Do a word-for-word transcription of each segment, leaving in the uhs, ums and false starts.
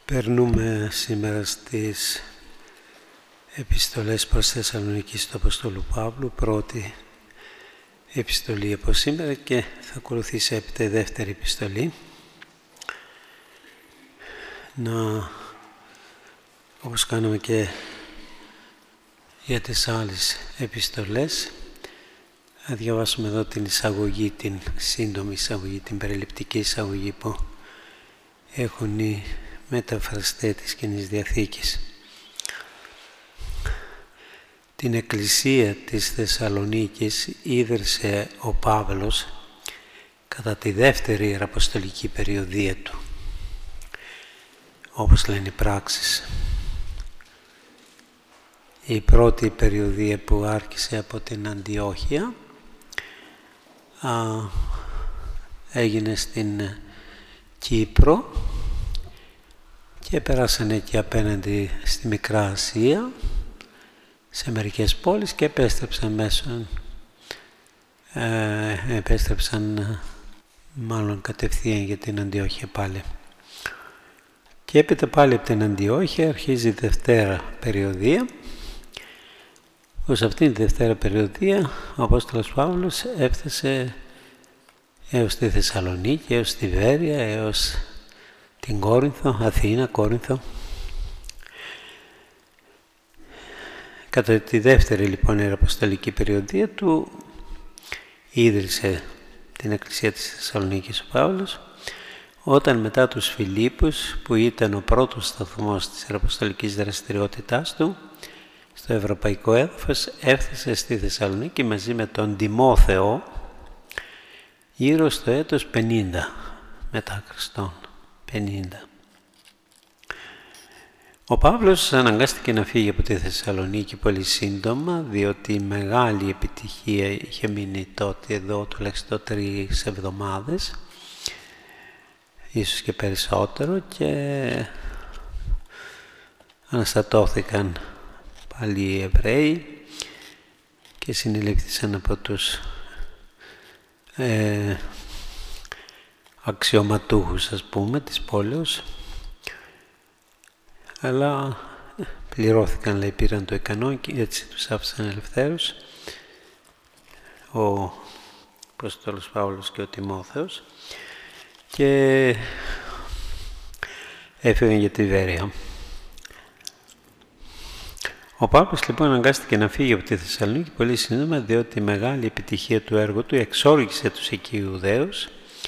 Περνούμε σήμερα στις επιστολές προς Θεσσαλονίκη του Αποστόλου Παύλου, πρώτη επιστολή από σήμερα και θα ακολουθήσει έπειτα η δεύτερη επιστολή. Να, όπως κάναμε και για τις άλλες επιστολές, θα διαβάσουμε εδώ την εισαγωγή, την σύντομη εισαγωγή, την περιληπτική εισαγωγή που έχουν οι μεταφραστές της Καινής Διαθήκης. Την εκκλησία της Θεσσαλονίκης ίδρυσε ο Παύλος κατά τη δεύτερη ιεραποστολική περιοδία του, όπως λένε οι πράξεις. Η πρώτη περιοδία που άρχισε από την Αντιόχεια α, έγινε στην Κύπρο και πέρασαν εκεί απέναντι στη Μικρά Ασία, σε μερικές πόλεις, και επέστρεψαν μέσω, ε, επέστρεψαν μάλλον κατευθείαν για την Αντιόχεια πάλι. Και έπειτα πάλι από την Αντιόχεια αρχίζει η δευτέρα περιοδία. Ως αυτήν τη δευτέρα περιοδία ο Απόστολος Παύλος έφτασε έως τη Θεσσαλονίκη, έως τη Βέρεια, έως την Κόρινθο, Αθήνα, Κόρινθο. Κατά τη δεύτερη λοιπόν ιεραποστολική περιοδία του ίδρυσε την εκκλησία της Θεσσαλονίκης ο Παύλος, όταν μετά τους Φιλίππους, που ήταν ο πρώτος σταθμός της ιεραποστολικής δραστηριότητάς του στο ευρωπαϊκό έδαφος, έφτασε στη Θεσσαλονίκη μαζί με τον Τιμόθεο γύρω στο έτος πενήντα μετά Χριστόν. πενήντα. Ο Παύλος αναγκάστηκε να φύγει από τη Θεσσαλονίκη πολύ σύντομα, διότι μεγάλη επιτυχία είχε μείνει τότε εδώ, τουλάχιστον τρεις εβδομάδες, ίσως και περισσότερο, και αναστατώθηκαν πάλι οι Εβραίοι και συνελήφθησαν από τους ε, αξιωματούχους, ας πούμε, της πόλεως, αλλά πληρώθηκαν, λέει, πήραν το ικανό και έτσι τους άφησαν ελευθέρους ο Απόστολος Παύλος και ο Τιμόθεος και έφυγαν για τη Βέρεια. Ο Παύλος λοιπόν αναγκάστηκε να φύγει από τη Θεσσαλονίκη πολύ σύντομα, διότι η μεγάλη επιτυχία του έργου του εξόργησε τους εκεί Ιουδαίους.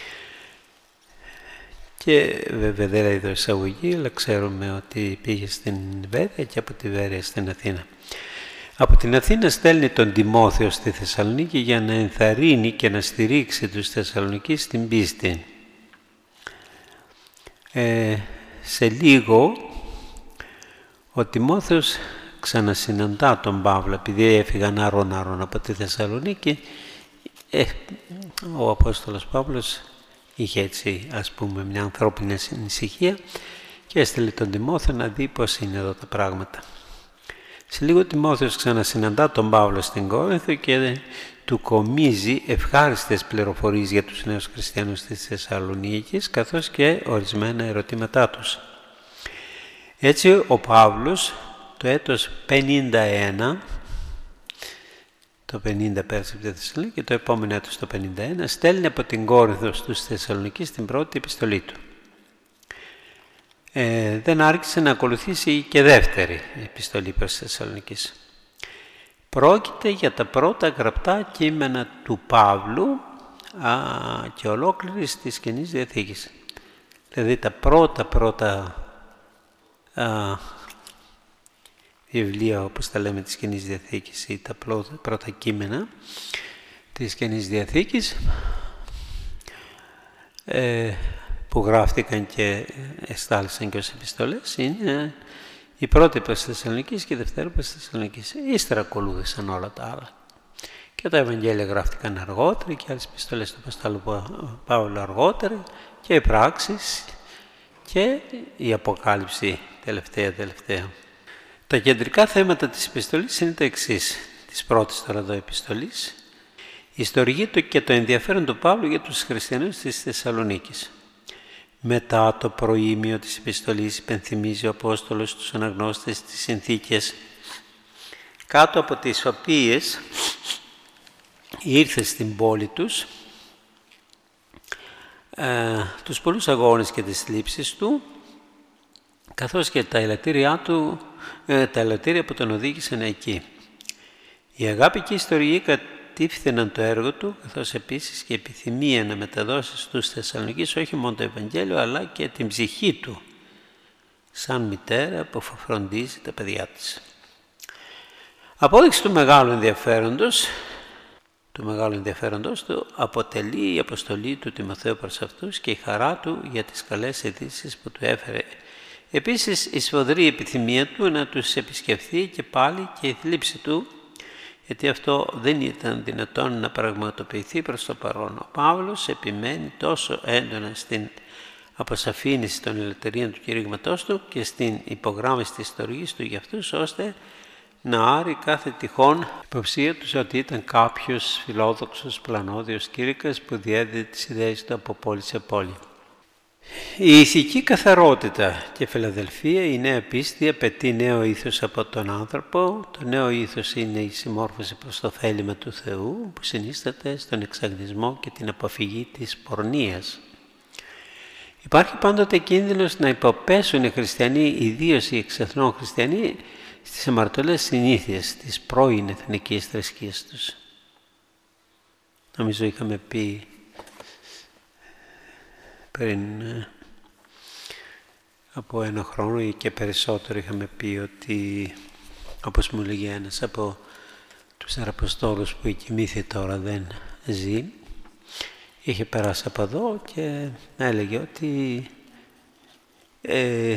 Και βέβαια δεν είδω εισαγωγή, αλλά ξέρουμε ότι πήγε στην Βέρεια και από τη Βέρεια στην Αθήνα. Από την Αθήνα στέλνει τον Τιμόθεο στη Θεσσαλονίκη για να ενθαρρύνει και να στηρίξει τους Θεσσαλονικείς στην πίστη. Ε, σε λίγο ο Τιμόθεος ξανασυναντά τον Παύλο, επειδή έφυγαν άρον-άρον από τη Θεσσαλονίκη. Ε, ο Απόστολος Παύλος είχε έτσι, ας πούμε, μια ανθρώπινη ανησυχία και έστειλε τον Τιμόθεο να δει πώς είναι εδώ τα πράγματα. Σε λίγο ο Τιμόθεος ξανασυναντά τον Παύλο στην Κόρινθο και του κομίζει ευχάριστες πληροφορίες για τους νέους χριστιανούς της Θεσσαλονίκης, καθώς και ορισμένα ερωτήματά τους. Έτσι ο Παύλος το έτος πενήντα ένα, το πενήντα πέρασε από τη Θεσσαλονίκη και το επόμενο έτος το πενήντα ένα, στέλνει από την Κόρινθο στους Θεσσαλονικείς την πρώτη επιστολή του. Ε, δεν άρχισε να ακολουθήσει και δεύτερη επιστολή προς Θεσσαλονικείς. Πρόκειται για τα πρώτα γραπτά κείμενα του Παύλου α, και ολόκληρης της Καινής Διαθήκης. Δηλαδή τα πρώτα πρώτα α, βιβλία, όπως τα λέμε, της Καινής Διαθήκης, ή τα πρώτα, πρώτα κείμενα της Καινής Διαθήκης, ε, που γράφτηκαν και εστάλησαν και ως επιστολές, είναι η πρώτη προς Θεσσαλονικείς και η δεύτερη προς Θεσσαλονικείς. Ύστερα ακολούθησαν όλα τα άλλα. Και τα Ευαγγέλια γράφτηκαν αργότερα και άλλες επιστολές του Αποστόλου Παύλου αργότερα, και οι πράξεις και η Αποκάλυψη τελευταία τελευταία. Τα κεντρικά θέματα της επιστολής είναι τα εξής, της πρώτης τώρα εδώ επιστολής. Η ιστορία του και το ενδιαφέρον του Παύλου για τους χριστιανούς της Θεσσαλονίκης. Μετά το προήμιο της επιστολής υπενθυμίζει ο Απόστολος στους αναγνώστες τις συνθήκες κάτω από τις οποίες ήρθε στην πόλη τους, ε, τους πολλούς αγώνες και τις θλίψεις του, καθώς και τα ελαττήριά του, ε, τα ελαττήρια που τον οδήγησαν εκεί. Η αγάπη και η ιστορία κατήφθηναν το έργο του, καθώς επίσης και η επιθυμία να μεταδώσει στους Θεσσαλονικείς όχι μόνο το Ευαγγέλιο, αλλά και την ψυχή του, σαν μητέρα που φροντίζει τα παιδιά της. Απόδειξη του μεγάλου ενδιαφέροντος, του μεγάλου ενδιαφέροντος του αποτελεί η αποστολή του Τιμοθέου προς αυτούς και η χαρά του για τις καλές ειδήσεις που του έφερε. Επίσης, η σφοδρή επιθυμία του να τους επισκεφθεί και πάλι και η θλίψη του, γιατί αυτό δεν ήταν δυνατόν να πραγματοποιηθεί προς το παρόν. Ο Παύλος επιμένει τόσο έντονα στην αποσαφήνιση των ελευθερίων του κηρύγματός του και στην υπογράμμιση της ιστορίας του για αυτούς, ώστε να άρει κάθε τυχόν υποψία τους ότι ήταν κάποιος φιλόδοξος πλανόδιος κήρυκας που διέδιδε τις ιδέες του από πόλη σε πόλη. Η ηθική καθαρότητα και φιλαδελφία, η νέα πίστη απαιτεί νέο ήθος από τον άνθρωπο. Το νέο ήθος είναι η συμμόρφωση προς το θέλημα του Θεού που συνίσταται στον εξαγνισμό και την αποφυγή της πορνείας. Υπάρχει πάντοτε κίνδυνος να υποπέσουν οι χριστιανοί, ιδίως οι εξεθνών χριστιανοί, στις αμαρτωλές συνήθειες της πρώην εθνικής θρησκείας τους. Νομίζω είχαμε πει πριν από ένα χρόνο ή και περισσότερο είχαμε πει ότι, όπως μου λέγει ένας από τους Αραποστόλους που η κοιμήθη τώρα δεν ζει, είχε περάσει από εδώ και έλεγε ότι ε,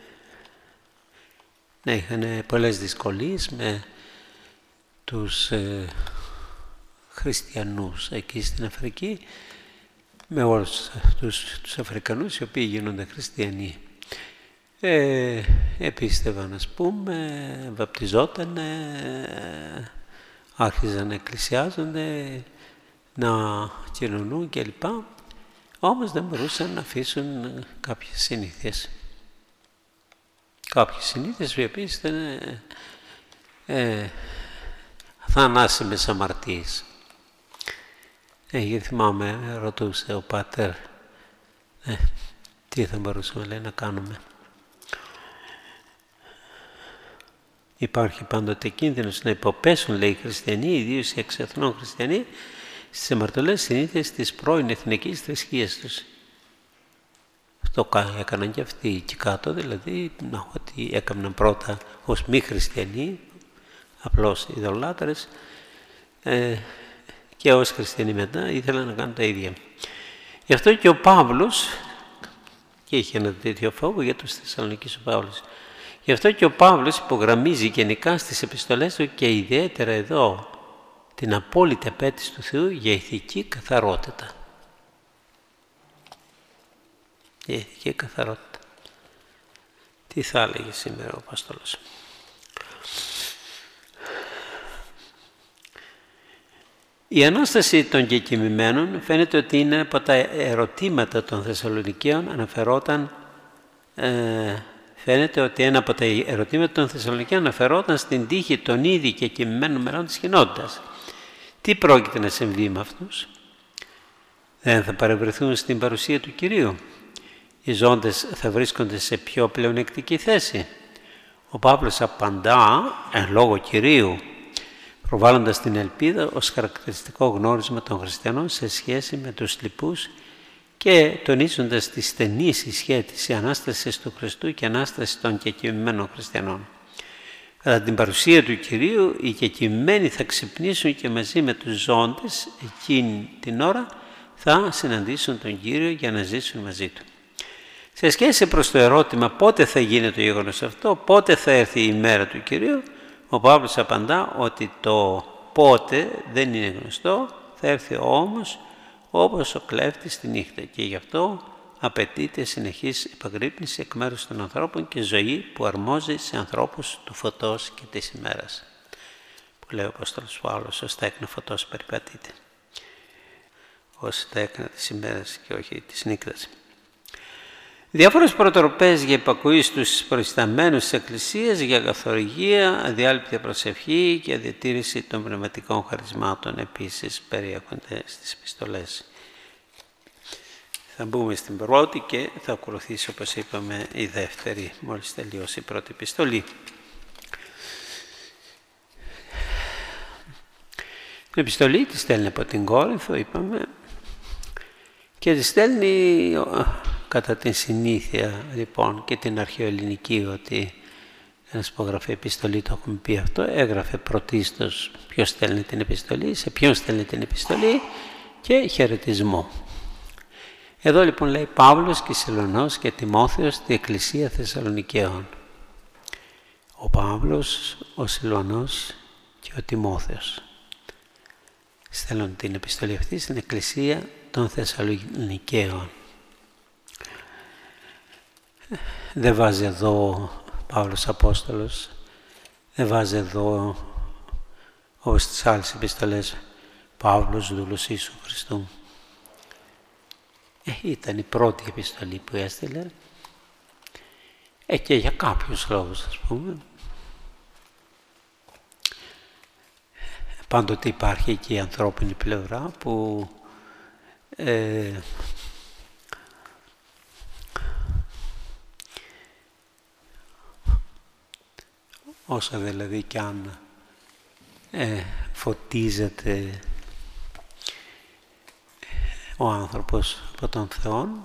ναι, είχαν πολλές δυσκολίες με τους ε, χριστιανούς εκεί στην Αφρική, με όλους τους, τους Αφρικανούς οι οποίοι γίνονται χριστιανοί. Ε, επίστευαν, ας πούμε, βαπτιζότανε, άρχιζαν να εκκλησιάζονται, να κοινωνούν κλπ. Όμως δεν μπορούσαν να αφήσουν κάποιες συνήθειες. Κάποιες συνήθειες οι οποίες ήταν ε, ε, θανάσιμες αμαρτίες. Ε, γιατί θυμάμαι, ρωτούσε ο Πάτερ, ε, τι θα μπορούσαμε λέει, να κάνουμε. Υπάρχει πάντοτε κίνδυνος να υποπέσουν, λέει, οι χριστιανοί, ιδίως οι εξεθνών χριστιανοί, στις αμαρτωλές συνήθειες της πρώην εθνικής θρησκείας τους. Αυτό έκαναν και αυτοί εκεί κάτω, δηλαδή να, ότι έκαναν πρώτα ως μη χριστιανοί, απλώς ειδωλάτρες, ε, και ως χριστιανοί μετά ήθελαν να κάνουν τα ίδια. Γι' αυτό και ο Παύλος, και είχε ένα τέτοιο φόβο για τους Θεσσαλονικείς ο Παύλος, γι' αυτό και ο Παύλος υπογραμμίζει γενικά στις επιστολές του και ιδιαίτερα εδώ την απόλυτη απέτηση του Θεού για ηθική καθαρότητα. Για ηθική καθαρότητα. Τι θα έλεγε σήμερα ο Απόστολος. Η Ανάσταση των κεκοιμημένων φαίνεται ότι είναι από τα ερωτήματα των Θεσσαλονικαίων αναφερόταν ε, φαίνεται ότι ένα από τα ερωτήματα των Θεσσαλονικαίων αναφερόταν στην τύχη των ήδη κεκοιμημένων μελών της κοινότητας. Τι πρόκειται να συμβεί με αυτούς? Δεν θα παρευρεθούν στην παρουσία του Κυρίου? Οι ζώντες θα βρίσκονται σε πιο πλεονεκτική θέση? Ο Παύλος απαντά εν λόγω Κυρίου, προβάλλοντας την ελπίδα ως χαρακτηριστικό γνώρισμα των χριστιανών σε σχέση με τους λοιπούς και τονίζοντας τη στενή συσχέτιση Ανάστασης του Χριστού και Ανάσταση των κεκοιμημένων χριστιανών. Κατά την παρουσία του Κυρίου, οι κεκοιμμένοι θα ξυπνήσουν και μαζί με τους ζώντες εκείνη την ώρα θα συναντήσουν τον Κύριο για να ζήσουν μαζί Του. Σε σχέση προς το ερώτημα πότε θα γίνει το γεγονός αυτό, πότε θα έρθει η ημέρα του Κυρίου, ο Παύλος απαντά ότι το πότε δεν είναι γνωστό, θα έρθει όμως όπως ο κλέφτης τη νύχτα και γι' αυτό απαιτείται συνεχής επαγρύπνηση εκ μέρους των ανθρώπων και ζωή που αρμόζει σε ανθρώπους του φωτός και της ημέρας. Που λέει ο Απόστολος Παύλος, ως τα έκνα φωτός περιπατείται. Ως τα έκνα της ημέρας και όχι της νύχτας. Διάφορες προτροπές για υπακοή στους προϊσταμένους της Εκκλησίας, για καθοργία, αδιάλειπτη προσευχή και διατήρηση των πνευματικών χαρισμάτων επίσης περιέχονται στις επιστολές. Θα μπούμε στην πρώτη και θα ακολουθήσει, όπως είπαμε, η δεύτερη, μόλις τελειώσει η πρώτη επιστολή. Την επιστολή τη στέλνει από την Κόρινθο, είπαμε, και τη στέλνει κατά την συνήθεια, λοιπόν, και την αρχαιοελληνική, ότι ένας υπογραφή επιστολή, το έχουμε πει αυτό, έγραφε πρωτίστως ποιος στέλνει την επιστολή, σε ποιον στέλνει την επιστολή και χαιρετισμό. Εδώ λοιπόν λέει Παύλος και Σιλωνός και Τιμόθεος στη Εκκλησία Θεσσαλονικαίων. Ο Παύλος, ο Σιλωνός και ο Τιμόθεος στέλνουν την επιστολή αυτή στην Εκκλησία των Θεσσαλονικαίων. Δεν βάζει εδώ Παύλος Απόστολος, δεν βάζει εδώ, όπως στις άλλες επιστολές, Παύλος δούλος Ιησού Χριστού. Ε, ήταν η πρώτη επιστολή που έστειλε, ε, και για κάποιους λόγους, ας πούμε. Πάντοτε υπάρχει και η ανθρώπινη πλευρά που ε, όσα δηλαδή κι αν ε, φωτίζεται ο άνθρωπος από τον Θεό,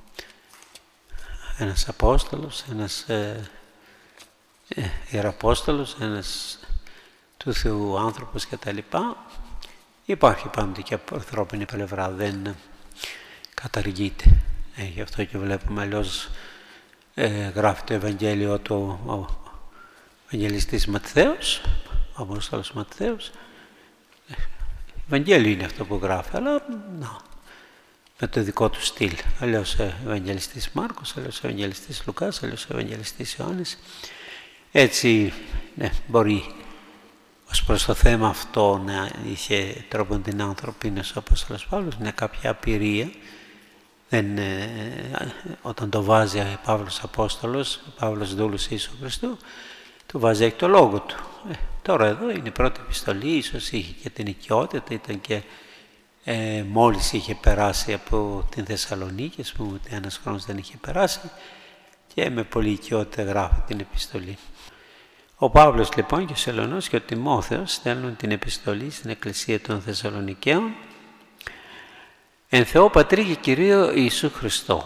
ένας Απόστολος, ένας ε, ε, Ιεραπόστολος, ένας του Θεού άνθρωπος κτλ. Υπάρχει πάντοτε και από ανθρώπινη πλευρά, δεν καταργείται. Ε, γι' αυτό και βλέπουμε, αλλιώς ε, γράφει το Ευαγγέλιο του ο Ευαγγελιστής Ματθαίος, ο Απόστολος Ματθαίος. Ε, Ευαγγέλιο είναι αυτό που γράφει, αλλά να, με το δικό του στυλ. Αλλιώς ο Ευαγγελιστής Μάρκος, αλλιώς ο Ευαγγελιστής Λουκάς, αλλιώς ο Ευαγγελιστής Ιωάννης. Έτσι, ναι, μπορεί ως προς το θέμα αυτό να είχε τρόπο την ανθρωπίνος ο Απόστολος Παύλος, είναι κάποια απειρία. Δεν, ε, όταν το βάζει ο Παύλος Απόστολος, ο Παύλος δούλος Ιησού Χριστού, το βάζει, έχει το λόγο του. Ε, τώρα εδώ είναι η πρώτη επιστολή, ίσως είχε και την οικειότητα, ήταν και ε, μόλις είχε περάσει από την Θεσσαλονίκη, ας πούμε, ότι ένας χρόνος δεν είχε περάσει, και με πολλή οικειότητα γράφει την επιστολή. Ο Παύλος λοιπόν και ο Σιλωνός και ο Τιμόθεος στέλνουν την επιστολή στην Εκκλησία των Θεσσαλονικαίων εν Θεώ Πατρί και Κυρίω Ιησού Χριστό.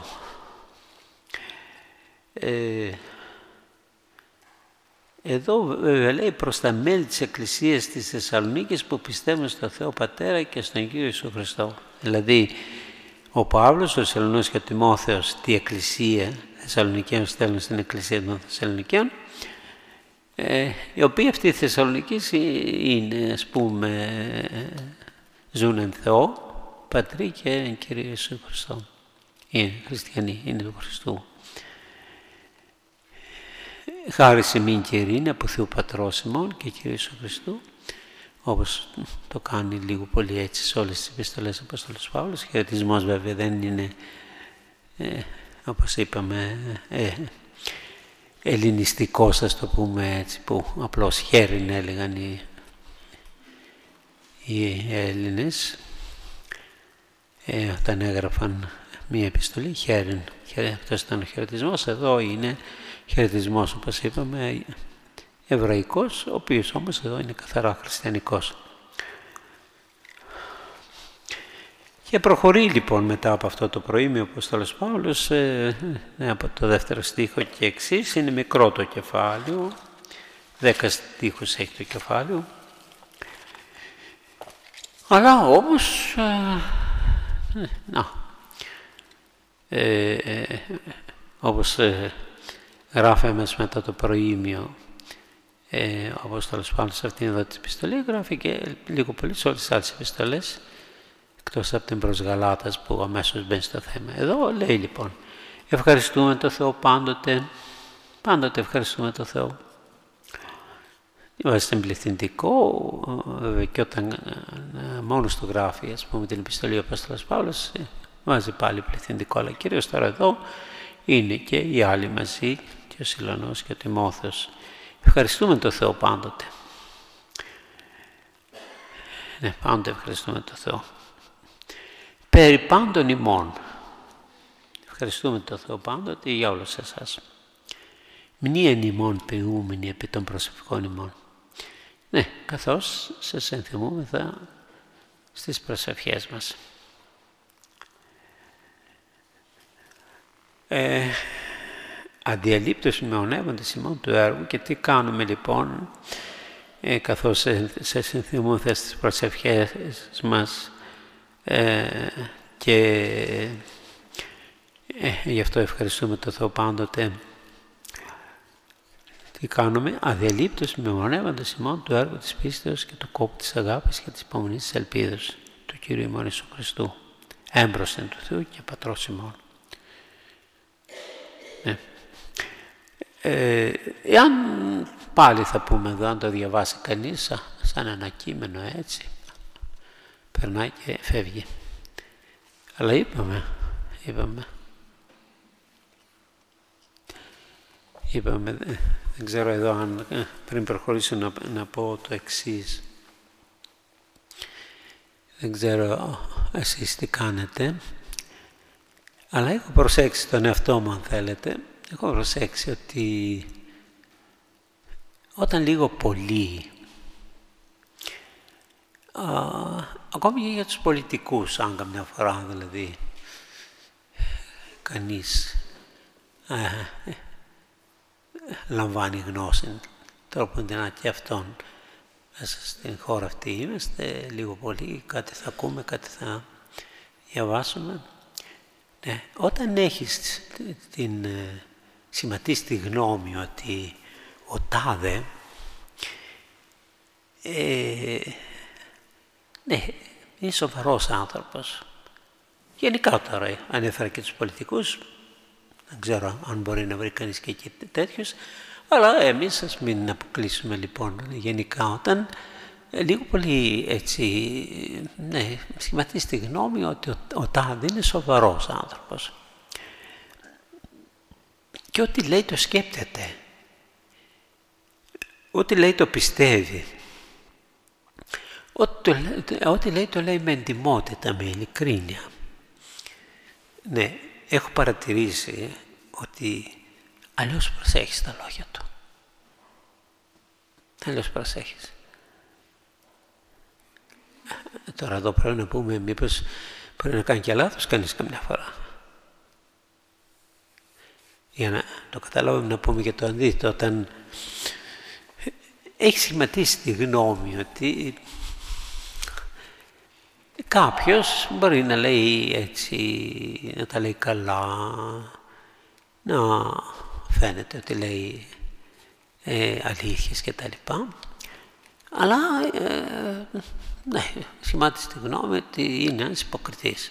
Ε, εδώ βέβαια λέει προς τα μέλη της Εκκλησίας της Θεσσαλονίκης που πιστεύουν στο Θεό Πατέρα και στον Κύριο Ιησού Χριστό. Δηλαδή ο Παύλος, ο Σιλωνός και ο Τιμόθεος τη Εκκλησία Θεσσαλονικαίων στέλνουν στην Εκκλησία των Θεσσαλονικαίων, Ε, οι οποίοι αυτοί οι Θεσσαλονικείς είναι, ας πούμε, ζουν εν Θεώ, Πατρί και εν Κύριο Ιησού Χριστό. Είναι χριστιανοί, είναι του Χριστού. Χάρη ημίν και ειρήνη από Θεού Πατρός ημών και Κύριου Ιησού Χριστού, όπως το κάνει λίγο πολύ έτσι σε όλες τις επιστολές Απόστολος Παύλος. Χαιρετισμός βέβαια δεν είναι, ε, όπως είπαμε, ε, ελληνιστικός, ας το πούμε έτσι, που απλώς χαίριν έλεγαν οι, οι Έλληνες ε, όταν έγραφαν μία επιστολή, χαίριν. Αυτός ήταν ο χαιρετισμός. Εδώ είναι χαιρετισμός, όπως είπαμε, εβραϊκός, ο οποίος όμως εδώ είναι καθαρά χριστιανικός. Και προχωρεί λοιπόν μετά από αυτό το προήμιο ο Απόστολος Παύλος, ε, από το δεύτερο στίχο και εξής, είναι μικρό το κεφάλαιο, δέκα στίχους έχει το κεφάλαιο, αλλά όμως, ε, να, ε, ε, όπως ε, γράφει μέσα μετά το προήμιο ε, ο Απόστολος Παύλος σε αυτήν εδώ την επιστολή, γράφει και λίγο πολύ σε όλες τις άλλες επιστολές, εκτός από την προς Γαλάτας που αμέσως μπαίνει στο θέμα. Εδώ λέει λοιπόν, ευχαριστούμε τον Θεό πάντοτε, πάντοτε ευχαριστούμε τον Θεό. Βάζει στην πληθυντικό, βέβαια, και όταν μόνος του γράφει, ας πούμε, την επιστολή ο Απόστολος Παύλος, βάζει πάλι πληθυντικό, αλλά κυρίως τώρα εδώ είναι και οι άλλοι μαζί, και ο Σιλανός και ο Τιμόθεος. Ευχαριστούμε τον Θεό πάντοτε. Ναι, πάντοτε ευχαριστούμε τον Θεό. Περί πάντων ημών. Ευχαριστούμε τον Θεό πάντοτε για όλους εσάς. Μνήεν ημών ποιούμενοι επί των προσευχών ημών. Ναι, καθώς σας ενθυμούμεθα στις προσευχές μας. Ε, Αδιαλείπτως μειονεύοντες ημών του έργου. Και τι κάνουμε λοιπόν, ε, καθώς σας ενθυμούμεθα στις προσευχές μας, ε, και ε, γι' αυτό ευχαριστούμε τον Θεό πάντοτε. Τι κάνουμε? Αδιαλείπτως μνημονεύοντας ημών του έργου της πίστεως και του κόπου της αγάπης και της υπομονής της ελπίδας του Κυρίου ημών Ιησού Χριστού, έμπροσθεν του Θεού και Πατρός ημών. Ναι. Ε, εάν πάλι θα πούμε εδώ, αν το διαβάσει κανείς σαν ένα κείμενο έτσι, περνάει και φεύγει. Αλλά είπαμε, είπαμε, είπαμε, δεν ξέρω εδώ αν πριν προχωρήσω να, να πω το εξής. Δεν ξέρω εσείς τι κάνετε, αλλά έχω προσέξει τον εαυτό μου αν θέλετε. Έχω προσέξει ότι όταν λίγο πολύ, α, ακόμη και για τους πολιτικούς, αν καμιά φορά δηλαδή κανείς ε, λαμβάνει γνώση τρόπον την και αυτόν μέσα στην χώρα αυτή είμαστε, λίγο πολύ κάτι θα ακούμε, κάτι θα διαβάσουμε. Ναι, όταν έχεις την ε, σχηματίσει τη γνώμη ότι ο τάδε ε, ναι, είναι σοβαρός άνθρωπος. Γενικά τώρα ανέφερα και τους πολιτικούς, δεν ξέρω αν μπορεί να βρει κανείς και εκεί τέτοιους, αλλά εμείς ας μην αποκλείσουμε λοιπόν γενικά όταν ε, λίγο πολύ έτσι, ναι, σχηματίσει τη γνώμη ότι ο, ο τάδε είναι σοβαρός άνθρωπος. Και ό,τι λέει το σκέπτεται, ό,τι λέει το πιστεύει, ό,τι, ό,τι λέει το λέει με εντιμότητα, με ειλικρίνεια. Ναι, έχω παρατηρήσει ότι αλλιώς προσέχεις τα λόγια του. Αλλιώς προσέχεις. Τώρα εδώ πρέπει να πούμε μήπως πρέπει να κάνει και λάθος κανείς καμιά φορά. Για να το καταλάβουμε να πούμε και το αντίθετο, όταν έχει σχηματίσει τη γνώμη ότι κάποιος μπορεί να λέει έτσι, να τα λέει καλά, να φαίνεται ότι λέει ε, αλήθειες και τα λοιπά, αλλά ε, ναι, σχημάτισε τη γνώμη ότι είναι ένας υποκριτής.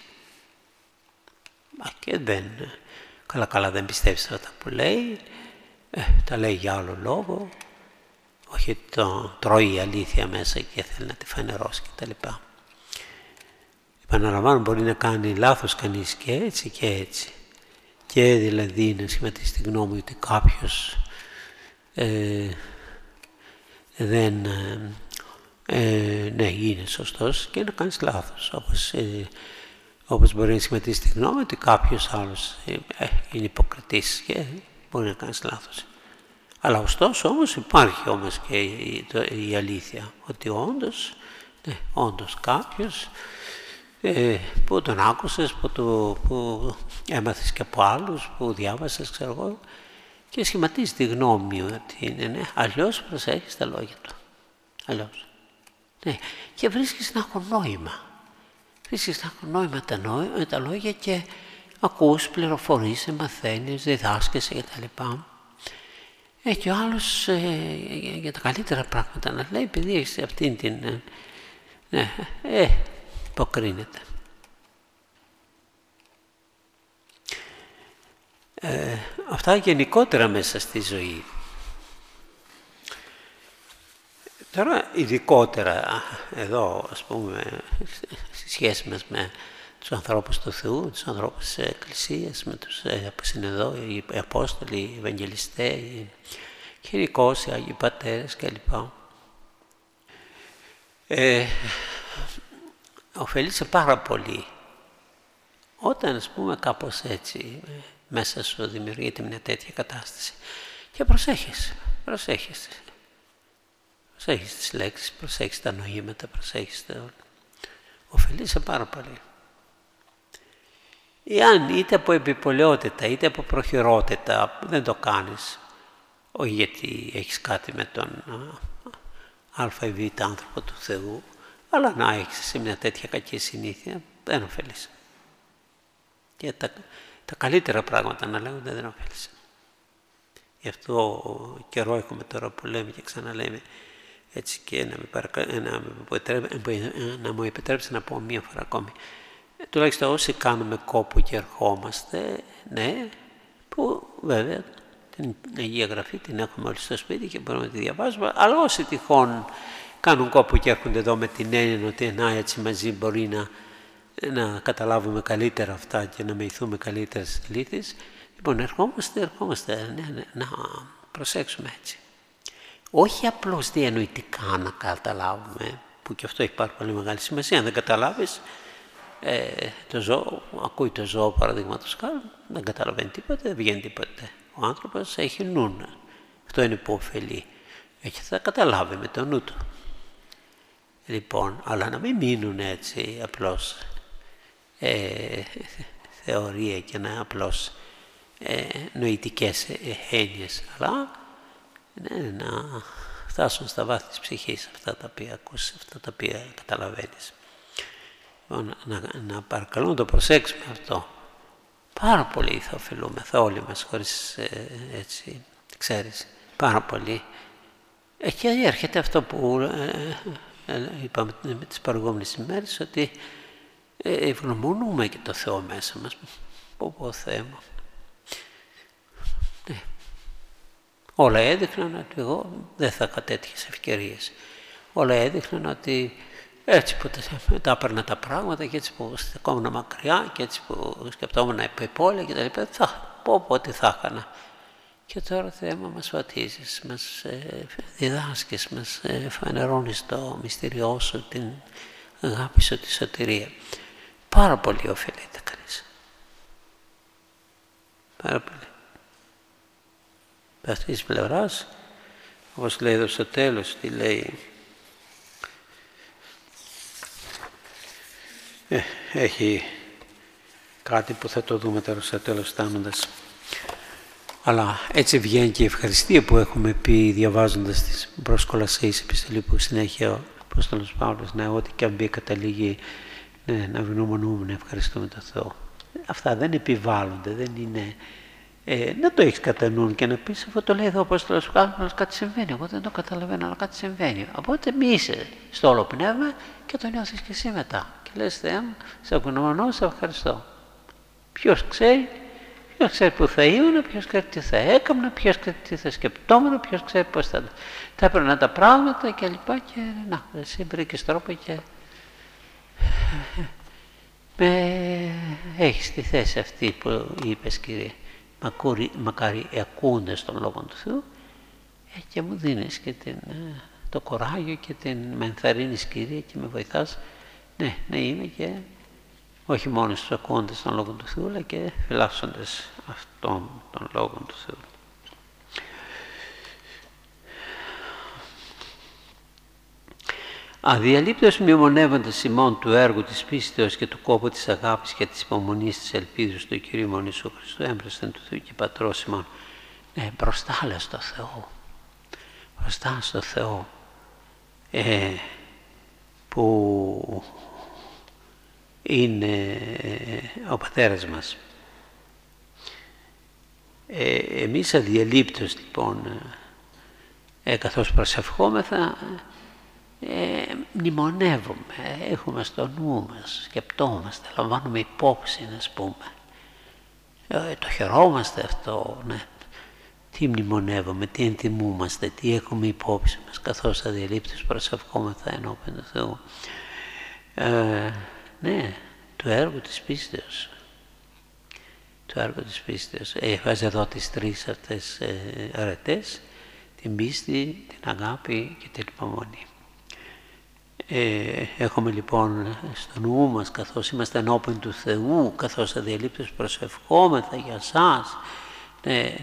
Και δεν, καλά καλά δεν πιστεύει σε αυτά που λέει, ε, τα λέει για άλλο λόγο, όχι το τρώει η αλήθεια μέσα και θέλει να τη φανερώσει και τα λοιπά. Επαναλαμβάνω, μπορεί να κάνει λάθος κανείς και έτσι και έτσι. Και δηλαδή να σχηματίσει τη γνώμη ότι κάποιος ε, δεν ε, ναι, είναι σωστός και να κάνεις λάθος. Όπως, ε, όπως μπορεί να σχηματίσει τη γνώμη ότι κάποιος άλλος ε, είναι υποκριτής και μπορεί να κάνεις λάθος. Αλλά ωστόσο όμως υπάρχει όμως και η, το, η αλήθεια ότι όντως, ναι, όντως κάποιος ε, που τον άκουσες, που, το, που έμαθες και από άλλους, που διάβασες, ξέρω εγώ, και σχηματίζει τη γνώμη ότι είναι, ναι, αλλιώς προσέχεις τα λόγια του. Αλλιώς. Ναι. Και βρίσκεις να έχουν νόημα. Βρίσκεις να έχουν νόημα τα, νόημα, τα λόγια και ακούς, πληροφορείσαι, μαθαίνεις, διδάσκεσαι κτλ. Έχει ο άλλος ε, για τα καλύτερα πράγματα να λέει, επειδή έχεις αυτήν την... Ε, ναι, ε, υποκρίνεται. Ε, αυτά γενικότερα μέσα στη ζωή. Τώρα ειδικότερα εδώ, ας πούμε, στη σχέση μας με τους ανθρώπους του Θεού, τους ανθρώπους της Εκκλησίας, με τους ε, που είναι εδώ, οι Απόστολοι, οι Ευαγγελιστές, γενικώς οι Άγιοι Πατέρες κλπ. Ε, ωφελείσαι πάρα πολύ όταν, ας πούμε, κάπως έτσι μέσα σου δημιουργείται μια τέτοια κατάσταση και προσέχεις, προσέχεις, προσέχεις τις λέξεις, προσέχεις τα νοήματα, προσέχεις τα... ωφελείσαι πάρα πολύ. Εάν είτε από επιπολαιότητα είτε από προχειρότητα δεν το κάνεις, όχι γιατί έχεις κάτι με τον α ή β άνθρωπο του Θεού, αλλά να έχεις σε μια τέτοια κακή συνήθεια, δεν ωφελείσαι. Και τα, τα καλύτερα πράγματα να λέγονται δεν ωφέλησαν. Γι' αυτό καιρό έχουμε τώρα που λέμε και ξαναλέμε έτσι και να, με παρακα... να, με... να μου επιτρέψει να πω μία φορά ακόμη. Τουλάχιστον όσοι κάνουμε κόπο και ερχόμαστε, ναι, που βέβαια την Αγία Γραφή την έχουμε όλοι στο σπίτι και μπορούμε να τη διαβάζουμε, αλλά όσοι τυχόν κάνουν κόπο και έρχονται εδώ με την έννοια ότι να έτσι μαζί μπορεί να να καταλάβουμε καλύτερα αυτά και να μεηθούμε καλύτερα στις λύθεις. Λοιπόν, ερχόμαστε, ερχόμαστε, ναι, ναι, να προσέξουμε έτσι. Όχι απλώς διανοητικά να καταλάβουμε, που και αυτό έχει πάρα πολύ μεγάλη σημασία. Αν δεν καταλάβεις, ε, το ζώο, ακούει το ζώο παραδείγματος χάρη, δεν καταλαβαίνει τίποτα, δεν βγαίνει τίποτα. Ο άνθρωπος έχει νου. Αυτό είναι που ωφελεί. Έχει, θα καταλάβει με το νου του. Λοιπόν, αλλά να μην μείνουν έτσι απλώς Ε, θεωρία και να απλώς ε, νοητικές έννοιες, αλλά ναι, να φτάσουν στα βάθη της ψυχής αυτά τα οποία ακούσεις, αυτά τα οποία καταλαβαίνεις. Λοιπόν, να, να παρακαλώ να το προσέξουμε αυτό. Πάρα πολύ θα ωφελούμεθα όλοι μας, χωρίς ε, έτσι, ξέρεις, πάρα πολύ. Ε, και έρχεται αυτό που ε, ε, είπαμε με τις προηγούμενες ημέρες, ότι ευγνωμονούμε και το Θεό μέσα μας. Πω πω Θεέ μου. Ναι. Όλα έδειχναν ότι εγώ δεν θα είχα τέτοιες ευκαιρίες. Όλα έδειχναν ότι έτσι που τα έπαιρνα τα πράγματα και έτσι που στεκόμουν μακριά και έτσι που σκεπτόμουν επί υπόλοιπα και τα λοιπά, θα πω πω τι θα έκανα. Και τώρα Θεέ μου μας φωτίζεις, μας ε, διδάσκεις, μας ε, φανερώνεις το μυστηριό σου, την αγάπη σου, τη σωτηρία. Πάρα πολύ ωφελείται κανείς. Πάρα πολύ. Από αυτής της πλευράς, όπως λέει εδώ στο τέλος, τι λέει, ε, έχει κάτι που θα το δούμε τώρα στο τέλος φτάνοντας. Αλλά έτσι βγαίνει και η ευχαριστία που έχουμε πει διαβάζοντας τις προς Κολασσέης επιστολή που συνέχεια ο Απόστολος Παύλος, ναι, ό,τι και αν μπει καταλήγει, ναι, να ευγνωμονούμε, να ευχαριστούμε τον Θεό. Αυτά δεν επιβάλλονται, δεν είναι... Ε, να το έχεις κατά νου και να πεις, αυτό το λέει εδώ ο Απόστολος Παύλος, κάτι συμβαίνει, εγώ δεν το καταλαβαίνω, αλλά κάτι συμβαίνει. Οπότε μη είσαι στο όλο πνεύμα και το νιώθεις και εσύ μετά. Και λες, Θεέ μου, σε ευγνωμονώ, σε ευχαριστώ. Ποιος ξέρει, ποιος ξέρει που θα ήμουν, ποιος ξέρει τι θα έκανα, ποιος ξέρει τι θα σκεπτόμουν, ποιος ξέρει πώς θα, θα έπαιρνα τα πράγματα και λοιπά. Και να, εσύ βρήκες τρόπο και με έχεις τη θέση αυτή που είπες, Κύριε. Μακούρι, μακάρι ακούντες τον Λόγο του Θεού ε, και μου δίνεις και την, το κοράγιο και την, με ενθαρρύνεις, Κύριε, και με βοηθάς, ναι, να είμαι και όχι μόνο στους ακούντες τον Λόγο του Θεού, αλλά και φυλάσσοντες αυτόν τον Λόγο του Θεού. Αδιαλείπτως μνημονεύοντας ημών του έργου της πίστεως και του κόπου της αγάπης και της υπομονής της ελπίδος του Κυρίου ημών Ιησού Χριστού, έμπροσθεν του Θεού και Πατρός ημών. Ναι, μπροστά λες στο Θεό. Μπροστά στο Θεό. Ε, που είναι ε, ο Πατέρας μας. Ε, εμείς αδιαλείπτως λοιπόν, ε, καθώς προσευχόμεθα, Ε, μνημονεύουμε, έχουμε στο νου μας, σκεπτόμαστε, λαμβάνουμε υπόψη, ας πούμε. Ε, το χαιρόμαστε αυτό, ναι. Τι μνημονεύουμε, τι ενθυμούμαστε, τι έχουμε υπόψη μας, καθώς αδιαλείπτως προσευχόμεθα ενώπιον του Θεού. Ε, ναι, το έργο της πίστεως. Το έργο της πίστεως. Ε, βάζει εδώ τις τρεις αυτές ε, αρετές, την πίστη, την αγάπη και την υπομονή. Ε, έχουμε λοιπόν στο νου μας, καθώς είμαστε ενώπιον του Θεού, καθώς αδιαλείπτως προσευχόμεθα για σας, ναι, ε,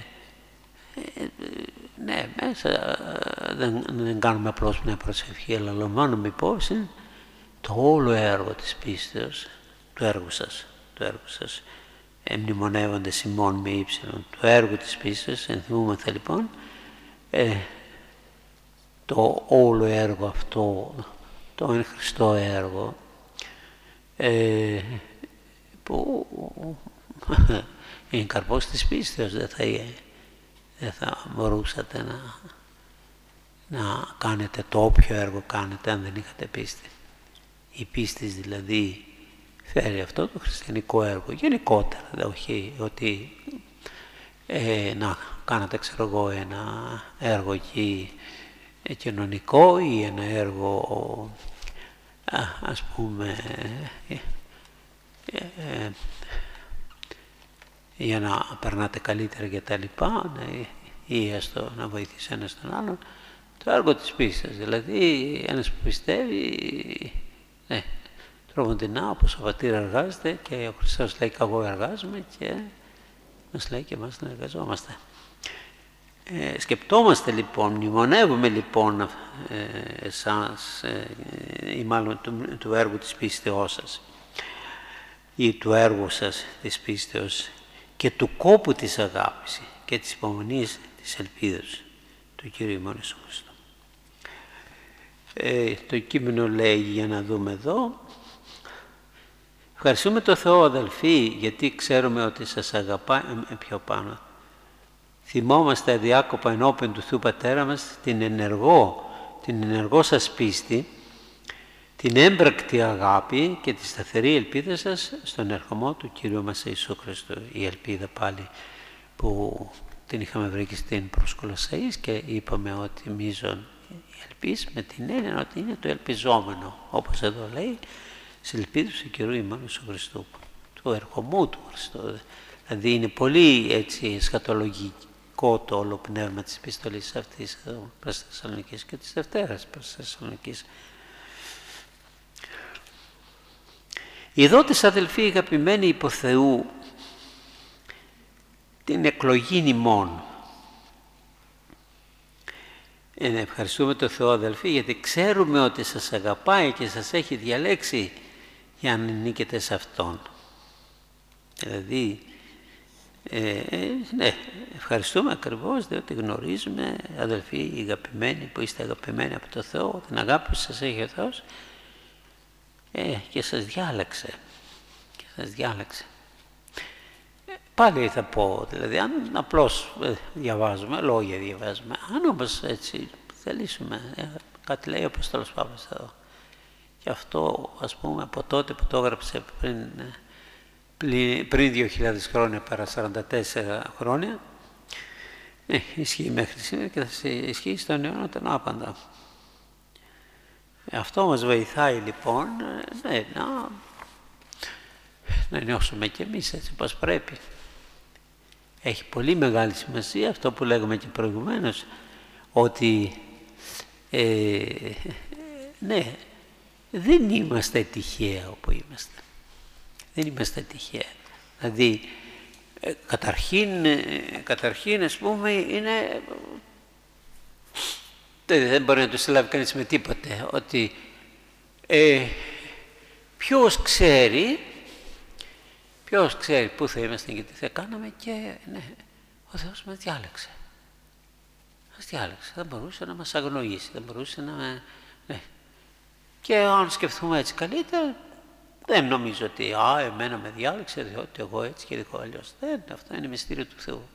ναι μέσα δεν, δεν κάνουμε απλώς μια προσευχή, αλλά λαμβάνουμε υπόψη το όλο έργο της πίστεως, του έργου σας, του έργου σας. Εμνημονεύονται ημών με ύψιλον, το έργο της πίστεως, ενθυμούμεθα λοιπόν ε, το όλο έργο αυτό, το εν Χριστώ έργο, ε, που είναι καρπός της πίστεως, δεν θα, δεν θα μπορούσατε να, να κάνετε το όποιο έργο κάνετε αν δεν είχατε πίστη. Η πίστη δηλαδή φέρει αυτό το χριστιανικό έργο, γενικότερα, δε, όχι ότι ε, να κάνετε, ξέρω εγώ, ένα έργο εκεί ε, κοινωνικό ή ένα έργο, α, ας πούμε, ε, ε, ε, για να περνάτε καλύτερα και τα λοιπά, ναι, ή έστω να βοηθήσει ένας τον άλλον. Το έργο της πίστης, δηλαδή ένας που πιστεύει, ναι, τρομοντινά όπως ο Πατήρ εργάζεται και ο Χριστός λέει και εγώ εργάζομαι και μας λέει και εμάς να εργαζόμαστε. Ε, σκεπτόμαστε λοιπόν, μνημονεύουμε λοιπόν ε, εσάς ε, ή μάλλον του, του έργου της πίστεώς σας ή του έργου σας της πίστεως και του κόπου της αγάπης και της υπομονής της ελπίδας του Κυρίου ημών Ιησού Χριστού. Ε, το κείμενο λέει, για να δούμε εδώ, ευχαριστούμε τον Θεό αδελφοί, γιατί ξέρουμε ότι σας αγαπάει, ε, πιο πάνω. Θυμόμαστε αδιάκοπα ενώπιον του Θεού Πατέρα μας την ενεργό, την ενεργό σας πίστη, την έμπρακτη αγάπη και τη σταθερή ελπίδα σας στον ερχομό του Κυρίου μας Ιησού Χριστού. Η ελπίδα πάλι που την είχαμε βρει και στην προς Κολοσσαείς και είπαμε ότι μείζον η ελπίς με την έννοια ότι είναι το ελπιζόμενο, όπως εδώ λέει, σε ελπίδους του Κυρίου ημών Ιησού Χριστού, του ερχομού του Χριστού. Δηλαδή είναι πολύ έτσι εσχατολογικό το όλο πνεύμα της επιστολής αυτής εδώ προς τη Θεσσαλονίκη και της Δευτέρας προς τη Θεσσαλονίκη. Ιδότες αδελφοί αγαπημένοι υπό Θεού, την εκλογήν ημών. Ε, ευχαριστούμε τον Θεό αδελφοί, γιατί ξέρουμε ότι σας αγαπάει και σας έχει διαλέξει για να νίκετε σε Αυτόν. Δηλαδή, ε, ναι, ευχαριστούμε ακριβώς διότι γνωρίζουμε αδελφοί αγαπημένοι που είστε αγαπημένοι από τον Θεό, την αγάπη που σας έχει ο Θεός ε, και σας διάλεξε και σας διάλεξε. Ε, πάλι θα πω, δηλαδή αν απλώς ε, διαβάζουμε, λόγια διαβάζουμε, αν όμως έτσι θελήσουμε, ε, κάτι λέει ο Απόστολος Παύλος εδώ. Και αυτό ας πούμε από τότε που το έγραψε πριν, πριν δύο χιλιάδες χρόνια, πέρα σαράντα τέσσερα χρόνια, ε, ισχύει μέχρι σήμερα και θα ισχύει στον αιώνα τον άπαντα. Αυτό μας βοηθάει λοιπόν ναι, να, να νιώσουμε κι εμείς έτσι πως πρέπει. Έχει πολύ μεγάλη σημασία αυτό που λέγαμε και προηγουμένως, ότι ε, ναι, δεν είμαστε τυχαία όπου είμαστε. Δεν είμαστε τυχαία. Δηλαδή, ε, καταρχήν, ε, καταρχήν, ας πούμε, είναι... Δεν, δεν μπορεί να το συλλάβει κανείς με τίποτε. Ότι ε, ποιος ξέρει, ποιος ξέρει πού θα είμαστε και τι θα κάναμε και ναι, ο Θεός μας διάλεξε. Μας διάλεξε. Δεν μπορούσε να μας αγνοήσει, δεν μπορούσε να... Ναι. Και αν σκεφτούμε έτσι καλύτερα, δεν νομίζω ότι α, εμένα με διάλεξε, διότι εγώ έτσι και εγώ αλλιώς. Δεν, αυτό είναι μυστήριο του Θεού.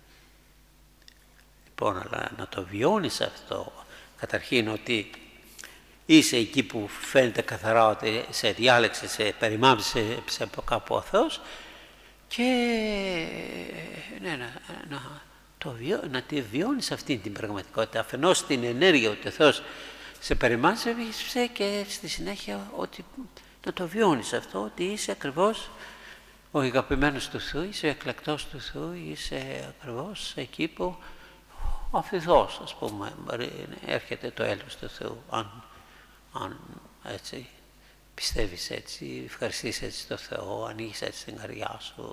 Λοιπόν, αλλά να το βιώνεις αυτό, καταρχήν ότι είσαι εκεί που φαίνεται καθαρά ότι σε διάλεξε, σε περιμάμψε σε από κάπου ο Θεός και ναι, να, να, το βιώ, να τη βιώνεις αυτή την πραγματικότητα. Αφενός την ενέργεια ότι ο Θεός σε περιμάτωσε και στη συνέχεια ότι να το βιώνεις αυτό, ότι είσαι ακριβώς ο αγαπημένος του Θεού, είσαι ο εκλεκτός του Θεού, είσαι ακριβώς εκεί που ο αφιδός, ας πούμε, έρχεται το έλεος του Θεού, αν, αν έτσι πιστεύεις έτσι, ευχαριστείς έτσι το Θεό, ανοίγεις έτσι την καρδιά σου.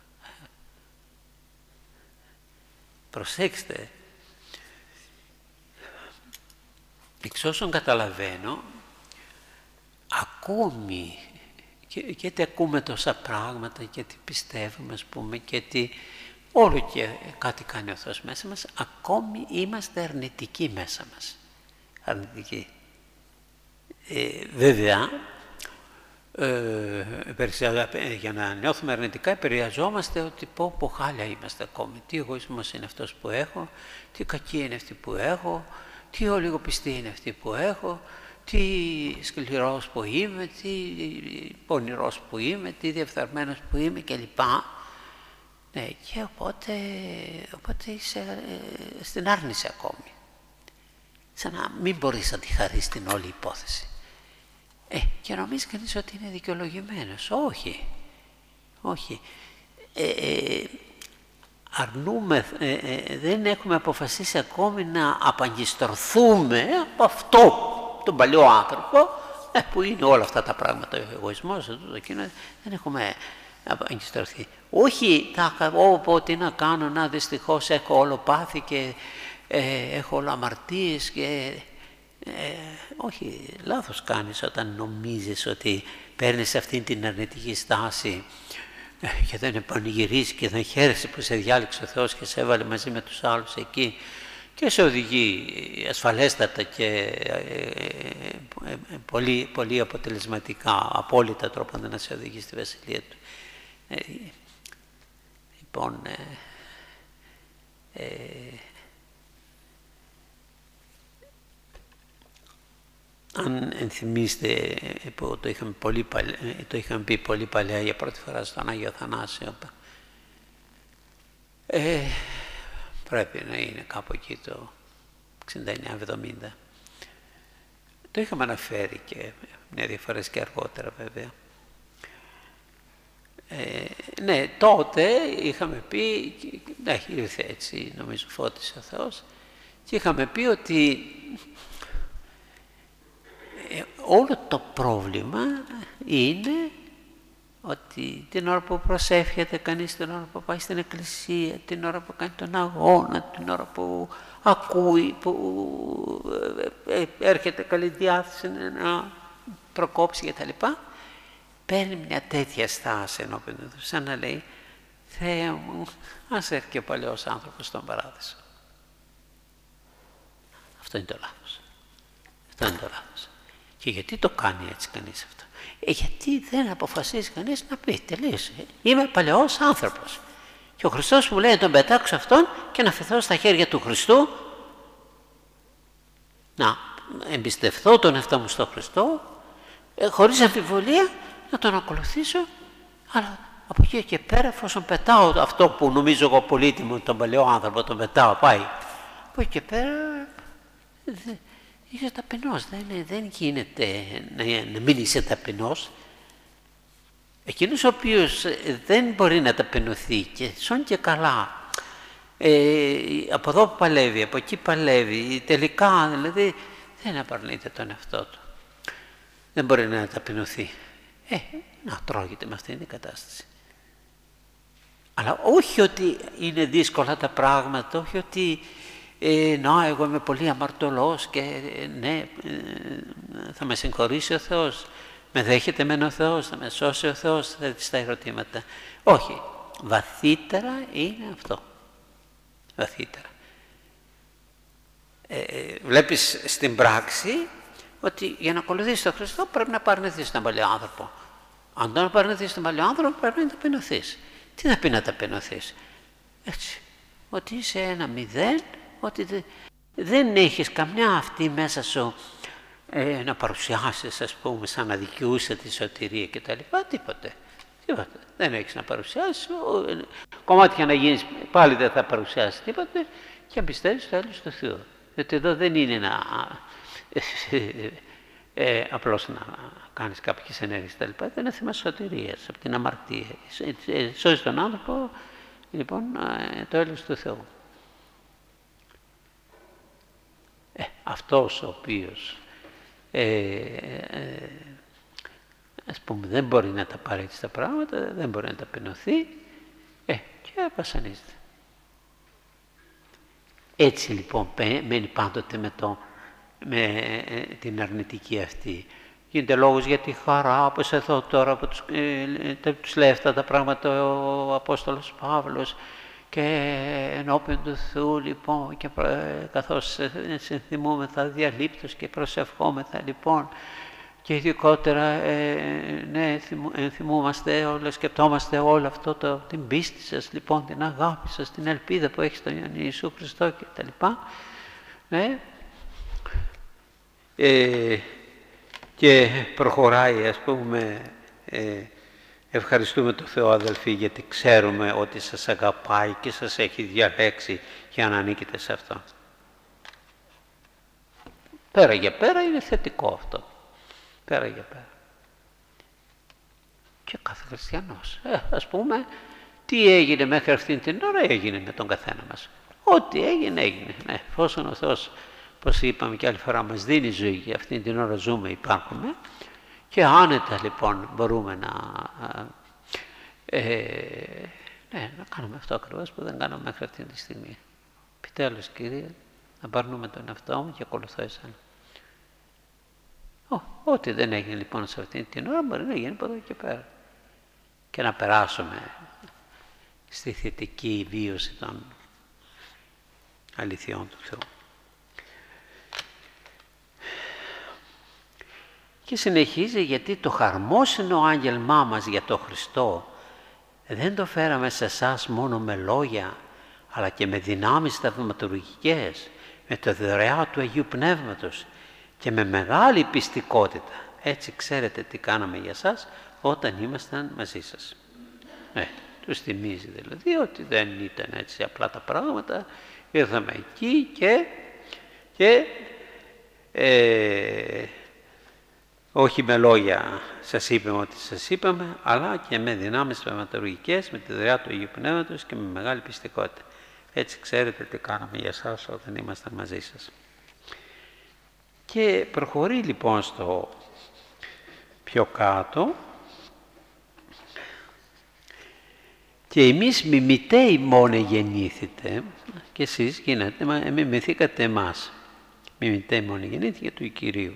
Προσέξτε, εξ όσων καταλαβαίνω, ακόμη και, και τι ακούμε τόσα πράγματα και τι πιστεύουμε, ας πούμε, και τι όλο και κάτι κάνει ο Θεός μέσα μας, ακόμη είμαστε αρνητικοί μέσα μας. Αρνητικοί. Ε, βέβαια, ε, για να νιώθουμε αρνητικά επηρεαζόμαστε ότι πω πω χάλια είμαστε ακόμη. Τι εγωισμός είναι αυτός που έχω, τι κακή είναι αυτή που έχω, τι ολιγοπιστή είναι αυτή που έχω, τι σκληρός που είμαι, τι πονηρός που είμαι, τι διεφθαρμένος που είμαι κλπ. Ναι, και οπότε, οπότε είσαι ε, στην άρνηση ακόμη. Σαν να μην μπορείς να τη χαρείς την όλη υπόθεση. Ε, και νομίζει κανείς ότι είναι δικαιολογημένος. Όχι. Όχι. Ε, ε, αρνούμε, ε, ε, δεν έχουμε αποφασίσει ακόμη να απαγκιστρωθούμε από αυτό τον παλιό άνθρωπο, ε, που είναι όλα αυτά τα πράγματα, ο εγωισμός, το εκείνο, δεν έχουμε απαγκιστρωθεί. Όχι, τα, ό, τι να κάνω, να δυστυχώς έχω όλο πάθη και ε, έχω όλο αμαρτίες και... Ε, όχι, λάθος κάνεις όταν νομίζεις ότι παίρνεις αυτή την αρνητική στάση ε, και δεν πανηγυρίζεις και δεν χαίρεσαι που σε διάλεξε ο Θεός και σε έβαλε μαζί με τους άλλους εκεί και σε οδηγεί ασφαλέστατα και ε, ε, ε, πολύ, πολύ αποτελεσματικά, απόλυτα τρόπο να σε οδηγεί στη Βασιλεία Του. Ε, λοιπόν, ε, ε, αν ενθυμίστε που το είχαμε, πολύ παλιά, το είχαμε πει πολύ παλιά για πρώτη φορά στον Άγιο Αθανάσιο, ε, πρέπει να είναι κάπου εκεί το εξήντα εννιά εβδομήντα. Το είχαμε αναφέρει και μια δύο φορές και αργότερα βέβαια. Ε, ναι, τότε είχαμε πει, ναι, ήρθε έτσι, νομίζω φώτισε ο Θεός, και είχαμε πει ότι ε, όλο το πρόβλημα είναι ότι την ώρα που προσεύχεται κανείς, την ώρα που πάει στην εκκλησία, την ώρα που κάνει τον αγώνα, την ώρα που ακούει, που έρχεται καλή διάθεση να προκόψει κτλ. Παίρνει μια τέτοια στάση ενώπιον του, σαν να λέει «Θεέ μου, ας έρθει και ο παλιός άνθρωπος στον παράδεισο». Αυτό είναι το λάθος. Αυτό είναι το λάθος. Και γιατί το κάνει έτσι κανείς αυτό? Ε, γιατί δεν αποφασίζει κανείς να πει τελείωσε. Είμαι παλαιός άνθρωπος. Και ο Χριστός μου λέει να τον πετάξω αυτόν και να αφαιθώ στα χέρια του Χριστού, να εμπιστευθώ τον εαυτό μου στον Χριστό, ε, χωρίς αμφιβολία να τον ακολουθήσω, αλλά από εκεί και πέρα, εφόσον πετάω αυτό που νομίζω εγώ πολύτιμο, τον παλαιό άνθρωπο, τον πετάω, πάει. Από εκεί και πέρα, δε, είσαι ταπεινός, δεν, δεν γίνεται να, να μην είσαι ταπεινός. Εκείνος ο οποίος δεν μπορεί να ταπεινωθεί και σών και καλά, ε, από εδώ παλεύει, από εκεί παλεύει, τελικά δηλαδή δεν απαρνείται τον εαυτό του. Δεν μπορεί να ταπεινωθεί. Ε, να τρώγεται με αυτήν την κατάσταση. Αλλά όχι ότι είναι δύσκολα τα πράγματα, όχι ότι ε, να, εγώ είμαι πολύ αμαρτωλός και ε, ναι, ε, θα με συγχωρήσει ο Θεός, με δέχεται μεν ο Θεός, θα με σώσει ο Θεός, θα δεις τα ερωτήματα. Όχι, βαθύτερα είναι αυτό. Βαθύτερα. Ε, βλέπεις στην πράξη ότι για να ακολουθήσεις τον Χριστό πρέπει να παρνηθείς τον παλιό άνθρωπο. Αν τον παρνηθείς τον παλιό άνθρωπο πρέπει να ταπεινωθείς. Τι να πει να ταπεινωθείς? Έτσι, ότι είσαι ένα μηδέν, ότι δε, δεν έχεις καμιά αυτή μέσα σου ε, να παρουσιάσεις, ας πούμε, σαν να δικαιούσε τη σωτηρία και τα λοιπά, τίποτε. Τίποτε. Δεν έχεις να παρουσιάσεις, κομμάτια να γίνεις πάλι δεν θα παρουσιάσεις τίποτε και αν πιστεύεις το έλεος του Θεού. Γιατί εδώ δεν είναι να ε, απλώς να κάνεις κάποιες ενέργειες τα λοιπά, δεν είναι θέμα σωτηρίας από την αμαρτία. Σώζεις τον άνθρωπο, λοιπόν, ε, το έλεος του Θεού. Ε, αυτός ο οποίος ε, ε, ας πούμε δεν μπορεί να τα πάρει έτσι τα πράγματα, δεν μπορεί να ταπεινωθεί, ε, και βασανίζεται. Έτσι λοιπόν μένει πάντοτε με, το, με ε, την αρνητική αυτή. Γίνεται λόγος για τη χαρά, όπως εδώ τώρα που τους, ε, τους λέει αυτά τα πράγματα ο Απόστολος Παύλος, και ενώπιον του Θεού λοιπόν, και ε, καθώς συνθυμούμεθα διαλείπτως και προσευχόμεθα λοιπόν, και ειδικότερα ε, ναι, ενθυμούμαστε όλα, σκεπτόμαστε όλο αυτό το, την πίστη σας λοιπόν, την αγάπη σας, την ελπίδα που έχει στον Ιησού Χριστό και τα λοιπά. Ναι. Ε, και προχωράει, ας πούμε, ε, ευχαριστούμε τον Θεό αδελφοί, γιατί ξέρουμε ότι σας αγαπάει και σας έχει διαλέξει για να ανήκετε σε αυτό. Πέρα για πέρα είναι θετικό αυτό. Πέρα για πέρα. Και κάθε χριστιανός, ε, ας πούμε, τι έγινε μέχρι αυτήν την ώρα έγινε με τον καθένα μας. Ό,τι έγινε, έγινε. Ναι, εφόσον ο Θεός, όπως είπαμε και άλλη φορά, μας δίνει ζωή και αυτήν την ώρα ζούμε, υπάρχουμε, και άνετα λοιπόν μπορούμε να, ε, ναι, να κάνουμε αυτό ακριβώς που δεν κάναμε μέχρι αυτή τη στιγμή. Επιτέλους, Κύριε, να πάρνουμε τον εαυτό μου και ακολουθώ εσένα. Ό,τι δεν έγινε λοιπόν σε αυτή την ώρα μπορεί να γίνει από εδώ και πέρα. Και να περάσουμε στη θετική βίωση των αληθιών του Θεού. Και συνεχίζει, γιατί το χαρμόσυνο άγγελμά μας για τον Χριστό δεν το φέραμε σε εσάς μόνο με λόγια, αλλά και με δυνάμεις θαυματουργικές, με το δωρεά του Αγίου Πνεύματος και με μεγάλη πιστικότητα. Έτσι ξέρετε τι κάναμε για σας όταν ήμασταν μαζί σας. Ε, τους θυμίζει δηλαδή ότι δεν ήταν έτσι απλά τα πράγματα. Ήρθαμε εκεί και, και ε, όχι με λόγια σας είπαμε ότι σας είπαμε, αλλά και με δυνάμεις πνευματουργικές, με τη δωρεά του Αγίου Πνεύματος και με μεγάλη πιστικότητα. Έτσι ξέρετε τι κάναμε για σας όταν ήμασταν μαζί σας. Και προχωρεί λοιπόν στο πιο κάτω, και εμείς μιμητέοι μόνο γεννήθητε, και εσείς γίνατε, μιμηθήκατε εμάς. Μιμητέοι μόνο γεννήθηκε του Κυρίου.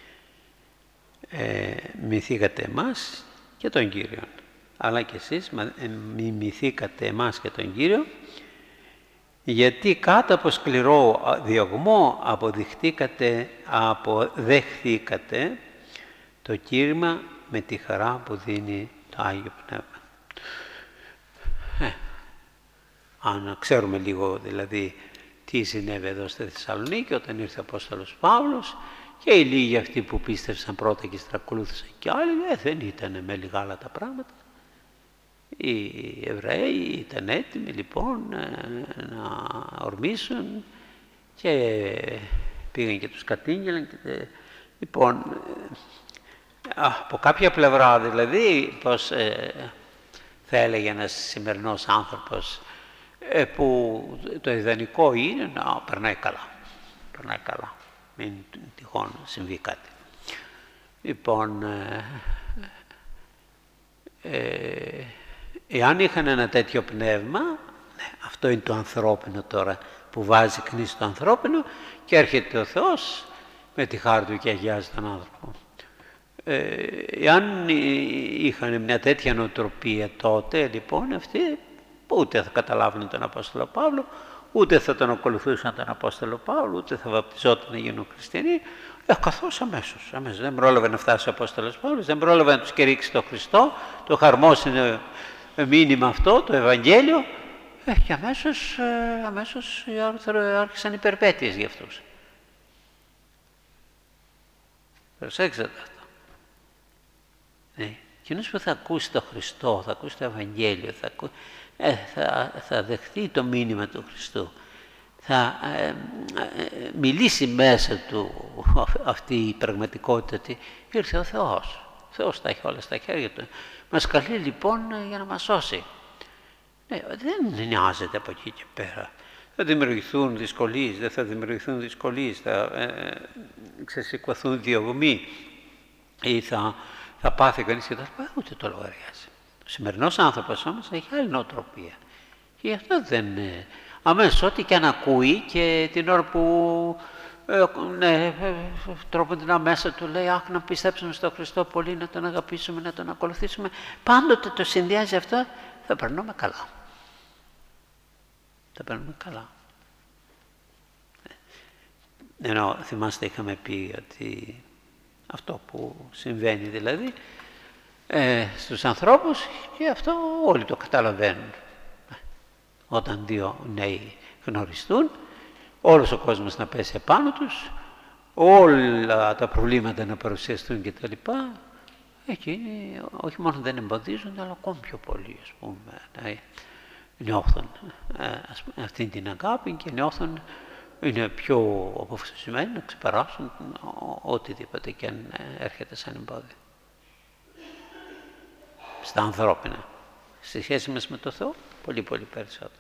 Ε, μιμηθήκατε εμάς και τον Κύριο. Αλλά και εσείς μιμηθήκατε εμάς και τον Κύριο, γιατί κάτω από σκληρό διωγμό αποδειχτήκατε, αποδεχθήκατε το κήρυγμα με τη χαρά που δίνει το Άγιο Πνεύμα. Ε, αν ξέρουμε λίγο δηλαδή τι συνέβη εδώ στη Θεσσαλονίκη όταν ήρθε ο Απόστολος Παύλος, και οι λίγοι αυτοί που πίστευσαν πρώτα και στρακολούθησαν και άλλοι, ε, δεν ήταν με λιγάλα τα πράγματα. Οι Εβραίοι ήταν έτοιμοι λοιπόν να ορμήσουν και πήγαν και τους κατήγγειλαν. Και, λοιπόν, από κάποια πλευρά δηλαδή, πώς ε, θα έλεγε ένας σημερινός άνθρωπος, ε, που το ιδανικό είναι να περνάει καλά. Περνάει καλά. Μην τυχόν συμβεί κάτι. Λοιπόν, ε, ε, εάν είχαν ένα τέτοιο πνεύμα, ναι, αυτό είναι το ανθρώπινο τώρα που βάζει κνής στο ανθρώπινο, και έρχεται ο Θεός με τη χάρη του και αγιάζει τον άνθρωπο. Ε, εάν είχαν μια τέτοια νοοτροπία τότε, λοιπόν, αυτοί ούτε θα καταλάβουν τον Απόστολο Παύλο, ούτε θα τον ακολουθούσαν τον Απόστολο Παύλο, ούτε θα βαπτιζόταν να γίνουν χριστιανοί. Ε, καθώς αμέσως, αμέσως. Δεν πρόλαβε να φτάσει ο Απόστολος Παύλος, δεν πρόλαβε να τους κηρύξει τον Χριστό, το χαρμόσυνο μήνυμα αυτό, το Ευαγγέλιο, ε, και αμέσως, ε, αμέσως άρχισαν οι περιπέτειες για αυτούς. Προσέξτε αυτό. Ναι. Εκείνος που θα ακούσει τον Χριστό, θα ακούσει το Ευαγγέλιο, θα, ακού... ε, θα, θα δεχτεί το μήνυμα του Χριστού, θα ε, ε, μιλήσει μέσα του αυτή η πραγματικότητα ότι ήρθε ο Θεός. Ο Θεός τα έχει όλα στα χέρια του. Μας καλεί λοιπόν για να μας σώσει. Ναι, δεν νοιάζεται από εκεί και πέρα. Θα δημιουργηθούν δυσκολίες, δεν θα δημιουργηθούν δυσκολίες, θα ε, ξεσηκωθούν διωγμοί ή θα, θα πάθει κανείς και τα λοιπά, ούτε το λογαριάζει. Ο σημερινός άνθρωπος όμως έχει άλλη νοοτροπία. Και γι' αυτό δεν... Ε, αμέσως ό,τι και αν ακούει και την ώρα που ε, ναι, ε, τρόποντινά μέσα του λέει «Αχ, να πιστέψουμε στον Χριστό πολύ, να τον αγαπήσουμε, να τον ακολουθήσουμε», πάντοτε το συνδυάζει αυτό, θα περνούμε καλά. Θα περνούμε καλά. Ενώ θυμάστε είχαμε πει ότι αυτό που συμβαίνει δηλαδή ε, στους ανθρώπους και αυτό όλοι το καταλαβαίνουν. Όταν δύο νέοι γνωριστούν, όλος ο κόσμος να πέσει επάνω τους, όλα τα προβλήματα να παρουσιαστούν και τα λοιπά, εκεί όχι μόνο δεν εμποδίζονται, αλλά ακόμη πιο πολύ, ας πούμε, να νιώθουν ας πούμε, αυτή την αγάπη και νιώθουν, είναι πιο αποφασισμένοι να ξεπεράσουν οτιδήποτε και αν έρχεται σαν εμπόδιο. Στα ανθρώπινα. Στη σχέση μας με το Θεό, πολύ πολύ περισσότερο.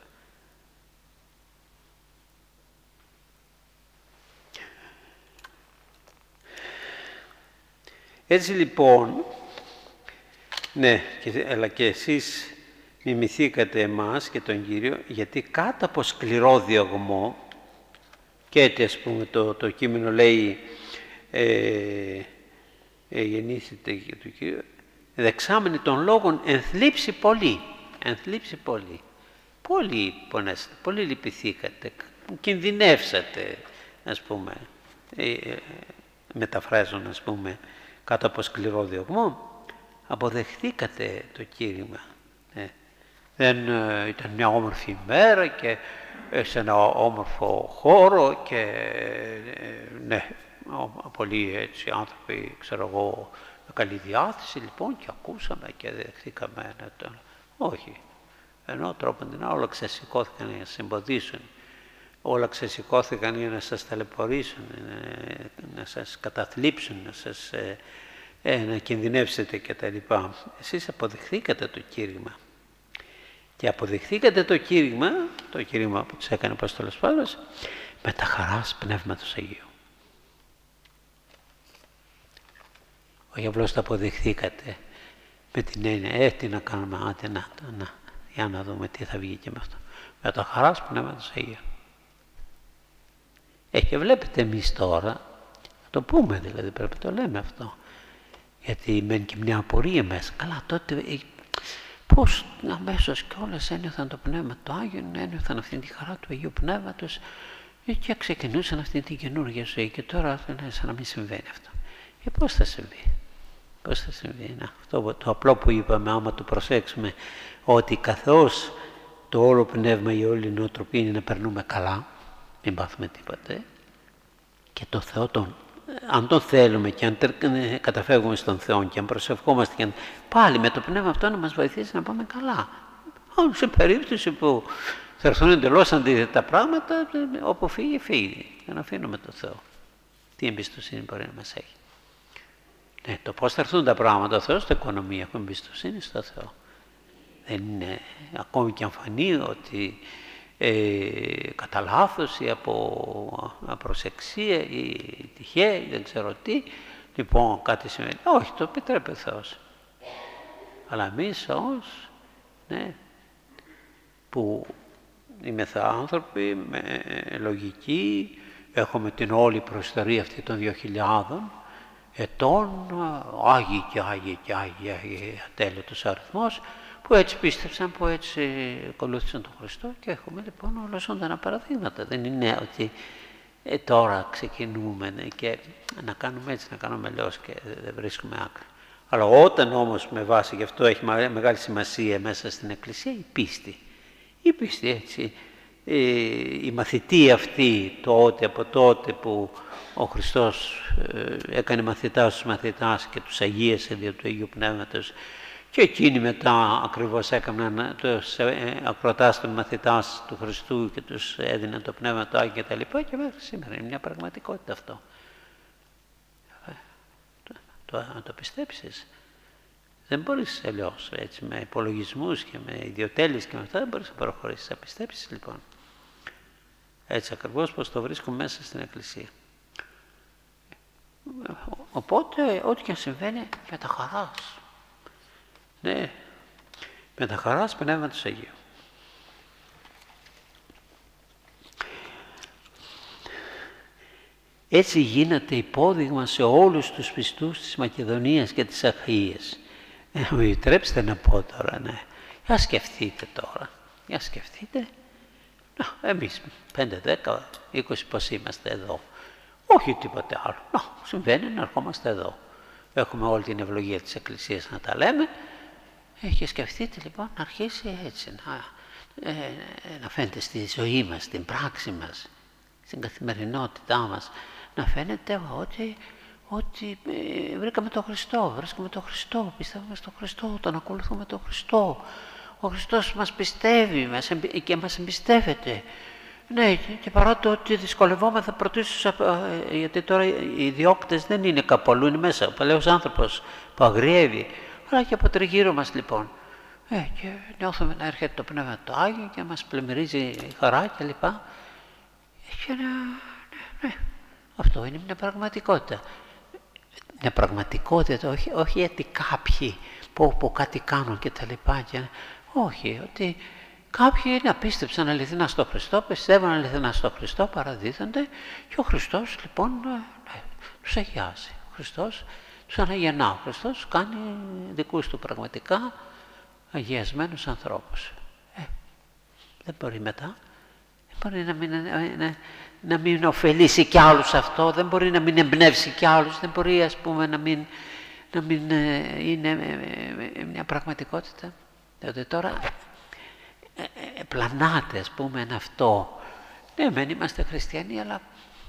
Έτσι λοιπόν, ναι, και, αλλά και εσείς μιμηθήκατε εμάς και τον Κύριο, γιατί κάτω από σκληρό διωγμό, και έτσι ας πούμε το, το κείμενο λέει ε, ε, γεννήθητε και του Κύριου, δεξάμενοι των λόγων ενθλίψει πολύ, ενθλίψει πολύ. Πολύ πονέσατε, πολύ λυπηθήκατε, κινδυνεύσατε, ας πούμε, ε, ε, μεταφράζουν, ας πούμε, κάτω από σκληρό διωγμό, αποδεχθήκατε το κήρυγμα. Ε, δεν ε, ήταν μια όμορφη ημέρα και ε, σε ένα όμορφο χώρο και ε, ναι, πολλοί έτσι άνθρωποι, ξέρω εγώ, με καλή διάθεση λοιπόν και ακούσαμε και δεχθήκαμε να τον... Όχι. Ενώ τρόπον όλα ξεσηκώθηκαν για να σας εμποδίσουν, όλα ξεσηκώθηκαν για να σας ταλαιπωρήσουν, να σας καταθλίψουν, να σας ε, ε, να κινδυνεύσετε κτλ. Εσείς αποδεχθήκατε το κήρυγμα. Και αποδεχθήκατε το κήρυγμα, το κήρυγμα που τους έκανε ο Απόστολος Παύλος, με τα χαράς Πνεύματος Αγίου. Όχι απλώς το αποδεχθήκατε με την έννοια, ε, τι να κάνουμε, άντε να, να, για να δούμε τι θα βγει και με αυτό. Με τα χαράς Πνεύματος Αγίου. Ε, και βλέπετε εμείς τώρα, θα το πούμε δηλαδή, πρέπει να το λέμε αυτό, γιατί μένει και μια απορία μέσα. Καλά, τότε ε, πώς αμέσως και όλες ένιωθαν το Πνεύμα του Άγιου, ένιωθαν αυτή τη χαρά του Αγίου Πνεύματος και ξεκινούσαν αυτή την καινούργια ζωή και τώρα είναι σαν να μην συμβαίνει αυτό. Και πώς θα συμβεί, πώς θα συμβεί, να, αυτό το απλό που είπαμε, άμα το προσέξουμε, ότι καθώς το όλο πνεύμα, η όλη νοοτροπία είναι να περνούμε καλά, μην πάθουμε τίποτε, και το Θεό τον, αν τον θέλουμε και αν καταφεύγουμε στον Θεό και αν προσευχόμαστε και αν, πάλι με το πνεύμα αυτό να μας βοηθήσει να πάμε καλά. Σε περίπτωση που θα έρθουν εντελώς αντίθετα πράγματα, όπου φύγει, φύγει. Και να αφήνουμε τον Θεό. Τι εμπιστοσύνη μπορεί να μας έχει. Ναι, το πώς θα έρθουν τα πράγματα, ο Θεός, το οικονομία, έχουμε εμπιστοσύνη στο Θεό. Δεν είναι ακόμη και αν φανεί ότι ε, κατά λάθος ή από απροσεξία ή τυχαία, δεν ξέρω τι, λοιπόν κάτι σημαίνει. Όχι, το επιτρέπει ο Θεός. Αλλά εμείς όμως, ναι, που είμαστε άνθρωποι με λογική, έχουμε την όλη προϊστορία αυτή των δύο χιλιάδων ετών, άγιοι και άγιοι και άγιοι, άγιοι ατέλειωτος αριθμός, που έτσι πίστεψαν, που έτσι ακολούθησαν τον Χριστό και έχουμε λοιπόν όλα ζωντανά παραδείγματα. Δεν είναι ότι ε, τώρα ξεκινούμε ναι, και να κάνουμε έτσι, να κάνουμε αλλιώς και δεν βρίσκουμε άκρη. Αλλά όταν όμως με βάση, γι' αυτό έχει μεγάλη σημασία μέσα στην Εκκλησία, η πίστη. Η πίστη έτσι, η μαθητή αυτή, τότε, από τότε που ο Χριστός έκανε μαθητάς στους μαθητάς και τους αγίασε δια του Αγίου Πνεύματος και εκείνοι μετά ακριβώς έκαναν τους ακροτάς των μαθητάς του Χριστού και τους έδιναν το Πνεύμα του Άγιο και τα λοιπά και μέχρι σήμερα είναι μια πραγματικότητα αυτό. το, να το πιστέψεις. Δεν μπορείς αλλιώς, έτσι, με υπολογισμούς και με ιδιοτέλειες και με αυτά δεν μπορείς να προχωρήσεις. Να πιστέψεις λοιπόν. Έτσι ακριβώς πως το βρίσκω μέσα στην Εκκλησία. Οπότε, ό,τι και αν συμβαίνει, με τα χαράς. Ναι, με τα χαράς Πνεύματος Αγίου. Έτσι γίνεται υπόδειγμα σε όλους τους πιστούς της Μακεδονίας και της Αχαΐας. Ε, μου επιτρέψτε να πω τώρα, ναι. Για σκεφτείτε τώρα, για σκεφτείτε. Να, εμείς πέντε, δέκα, είκοσι πώς είμαστε εδώ. Όχι τίποτε άλλο. Να, συμβαίνει να ερχόμαστε εδώ. Έχουμε όλη την ευλογία της Εκκλησίας να τα λέμε. Ε, και σκεφτείτε λοιπόν να αρχίσει έτσι, να, ε, να φαίνεται στη ζωή μας, στην πράξη μας, στην καθημερινότητά μας, να φαίνεται ότι, ότι ε, βρήκαμε τον Χριστό, βρίσκουμε τον Χριστό, πιστεύουμε στον Χριστό, τον ακολουθούμε τον Χριστό. Ο Χριστός μας πιστεύει μας εμπι, και μας εμπιστεύεται. Ναι, και παρά το ότι δυσκολευόμαστε πρωτίστως, γιατί τώρα οι διώκτες δεν είναι κάπου αλλού, είναι μέσα, ο παλαιός άνθρωπος που αγριεύει, αλλά και από τριγύρω μας λοιπόν. Ε, και νιώθουμε να έρχεται το Πνεύμα το Άγιο και μας πλημμυρίζει η χαρά και λοιπά. Και να, ναι, ναι, αυτό είναι μια πραγματικότητα. Μια πραγματικότητα, όχι, όχι γιατί κάποιοι που, που κάτι κάνουν και τα λοιπά. Και, όχι, ότι κάποιοι είναι απίστεψαν αληθινά στο Χριστό, πιστεύουν αληθινά στο Χριστό, παραδίδονται και ο Χριστός λοιπόν ναι, τους αγιάζει. Ο Χριστός τους αναγεννά. Ο Χριστός κάνει δικούς του πραγματικά αγιασμένους ανθρώπους. Ε, δεν μπορεί μετά, δεν μπορεί να μην, να, να μην ωφελήσει κι άλλους αυτό, δεν μπορεί να μην εμπνεύσει κι άλλους, δεν μπορεί ας πούμε να μην, να μην είναι μια πραγματικότητα. Διότι τώρα ε, ε, πλανάται ας πούμε εν αυτό. Ναι, μεν είμαστε χριστιανοί, αλλά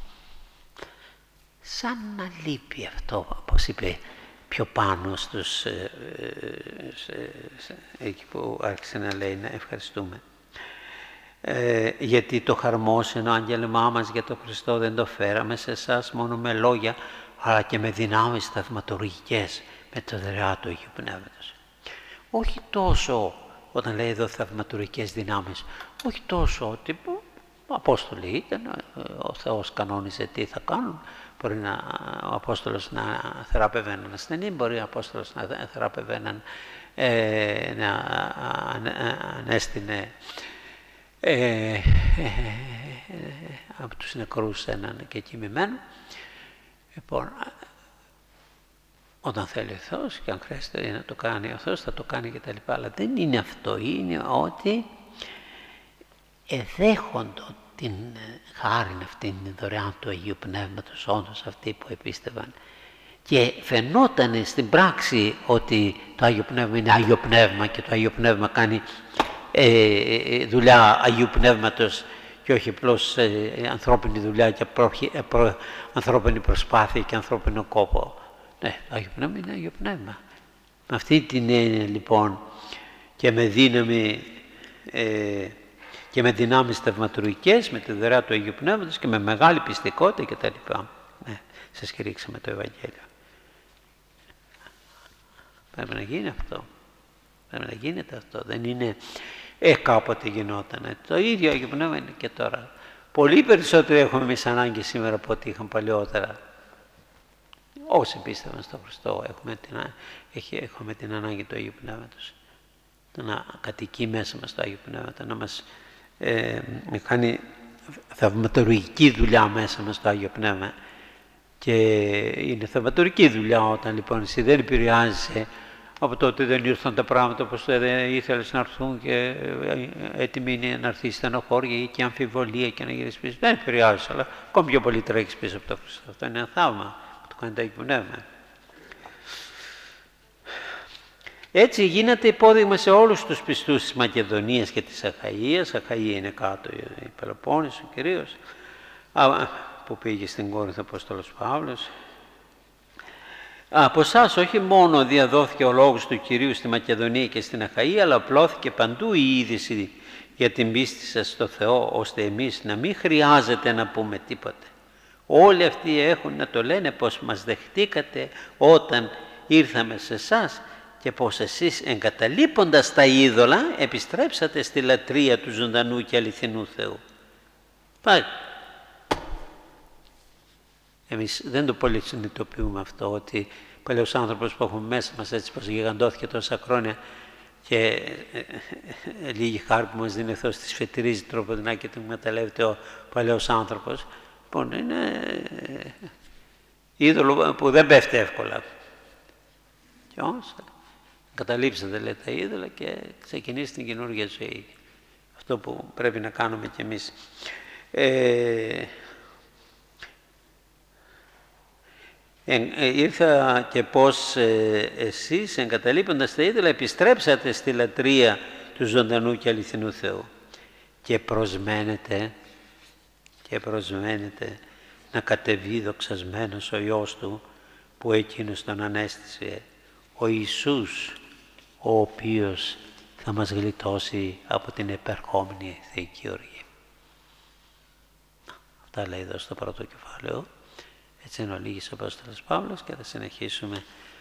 σαν να λείπει αυτό, όπως είπε πιο πάνω στους, ε, ε, σε, σε, εκεί που άρχισε να λέει να ευχαριστούμε. Ε, γιατί το χαρμόσυνο άγγελμά μας για τον Χριστό δεν το φέραμε σε εσάς μόνο με λόγια, αλλά και με δυνάμεις θαυματουργικές, με το δωρεά του Αγίου Πνεύματος. Όχι τόσο, όταν λέει εδώ θαυματουργικές δυνάμεις, όχι τόσο ότι Απόστολοι ήταν, ο Θεός κανόνιζε τι θα κάνουν. Μπορεί να, ο Απόστολος να θεράπευε έναν ασθενή, μπορεί ο Απόστολος να θεράπευε έναν, ε, να ανέστηνε ε, ε, ε, από τους νεκρούς έναν και κοιμημένο. Λοιπόν, όταν θέλει ο Θεός και αν χρειάζεται να το κάνει ο Θεός θα το κάνει και τα λοιπά. Αλλά δεν είναι αυτό, είναι ότι εδέχονται την χάρη αυτή, την δωρεάν του Αγίου Πνεύματος, όντως αυτοί που επίστευαν. Και φαινόταν στην πράξη ότι το Άγιο Πνεύμα είναι Άγιο Πνεύμα και το Άγιο Πνεύμα κάνει ε, δουλειά Αγίου Πνεύματος και όχι απλώς ε, ανθρώπινη δουλειά και προ, ε, προ, ανθρώπινη προσπάθεια και ανθρώπινο κόπο. Ναι, το Άγιο Πνεύμα είναι Άγιο Πνεύμα. Με αυτή την έννοια λοιπόν και με δύναμη ε, και με δυνάμεις θαυματουργικές, με τη δωρεά του Αγίου Πνεύματος και με μεγάλη πιστικότητα κτλ. Ναι, σας κηρύξαμε το Ευαγγέλιο. Πρέπει να γίνει αυτό. Πρέπει να γίνεται αυτό. Δεν είναι ε, κάποτε γινόταν. Το ίδιο Αγίο Πνεύμα είναι και τώρα. Πολύ περισσότερο έχουμε εμείς ανάγκη σήμερα από ό,τι είχαν παλαιότερα. Όσοι πίστευαν στον Χριστό έχουμε την, έχουμε την ανάγκη του Αγίου Πνεύματος. Να κατοικεί μέσα μας το Άγιο Πνεύμα, να μας ε, κάνει θαυματουργική δουλειά μέσα μας το Άγιο Πνεύμα. Και είναι θαυματουργική δουλειά όταν λοιπόν εσύ δεν επηρεάζεσαι από το ότι δεν ήρθαν τα πράγματα όπως δεν ήθελες να έρθουν και έτοιμη είναι να έρθει στενοχώρια ή και αμφιβολία και να γυρίσεις πίσω. Δεν επηρεάζεσαι, αλλά ακόμη πιο πολύ τρέχεις πίσω από το Χριστό. Αυτό είναι ένα θαύμα που το κάνει το Άγιο Πνεύμα. Έτσι γίνεται υπόδειγμα σε όλους τους πιστούς της Μακεδονίας και της Αχαΐας. Αχαΐα είναι κάτω η Πελοπόννησο κυρίως, που πήγε στην Κόρινθο ο Απόστολος Παύλος. Από εσάς όχι μόνο διαδόθηκε ο λόγος του Κυρίου στη Μακεδονία και στην Αχαΐα, αλλά απλώθηκε παντού η είδηση για την πίστη σας στο Θεό, ώστε εμείς να μην χρειάζεται να πούμε τίποτε. Όλοι αυτοί έχουν να το λένε πως μας δεχτήκατε όταν ήρθαμε σε εσάς και πως εσείς εγκαταλείποντας τα είδωλα επιστρέψατε στη λατρεία του ζωντανού και αληθινού Θεού. Πάει. Εμείς δεν το πολύ συνειδητοποιούμε αυτό, ότι ο παλαιός άνθρωπος που έχουμε μέσα μας, έτσι πως γιγαντώθηκε τόσα χρόνια και ε, ε, λίγη χάρη που μας δίνει αυτός, τη σφετηρίζει τροποντινά και την εκμεταλλεύεται ο παλαιός άνθρωπος. Λοιπόν, είναι ε, είδωλο που δεν πέφτει εύκολα. Και όμως καταλήψατε, λέει, τα είδωλα και ξεκινήσει την καινούργια ζωή. Αυτό που πρέπει να κάνουμε κι εμείς. Ε, Ε, ήρθα και πως ε, εσείς εγκαταλείποντας τα είδωλα επιστρέψατε στη λατρεία του ζωντανού και αληθινού Θεού και προσμένετε και προσμένετε να κατεβεί δοξασμένος ο Υιός Του που εκείνος τον ανέστησε, ο Ιησούς, ο οποίος θα μας γλιτώσει από την επερχόμενη θεϊκή οργή. Αυτά λέει εδώ στο πρώτο κεφάλαιο. Έτσι είναι ο Λίγης Απόστολος Παύλος και θα συνεχίσουμε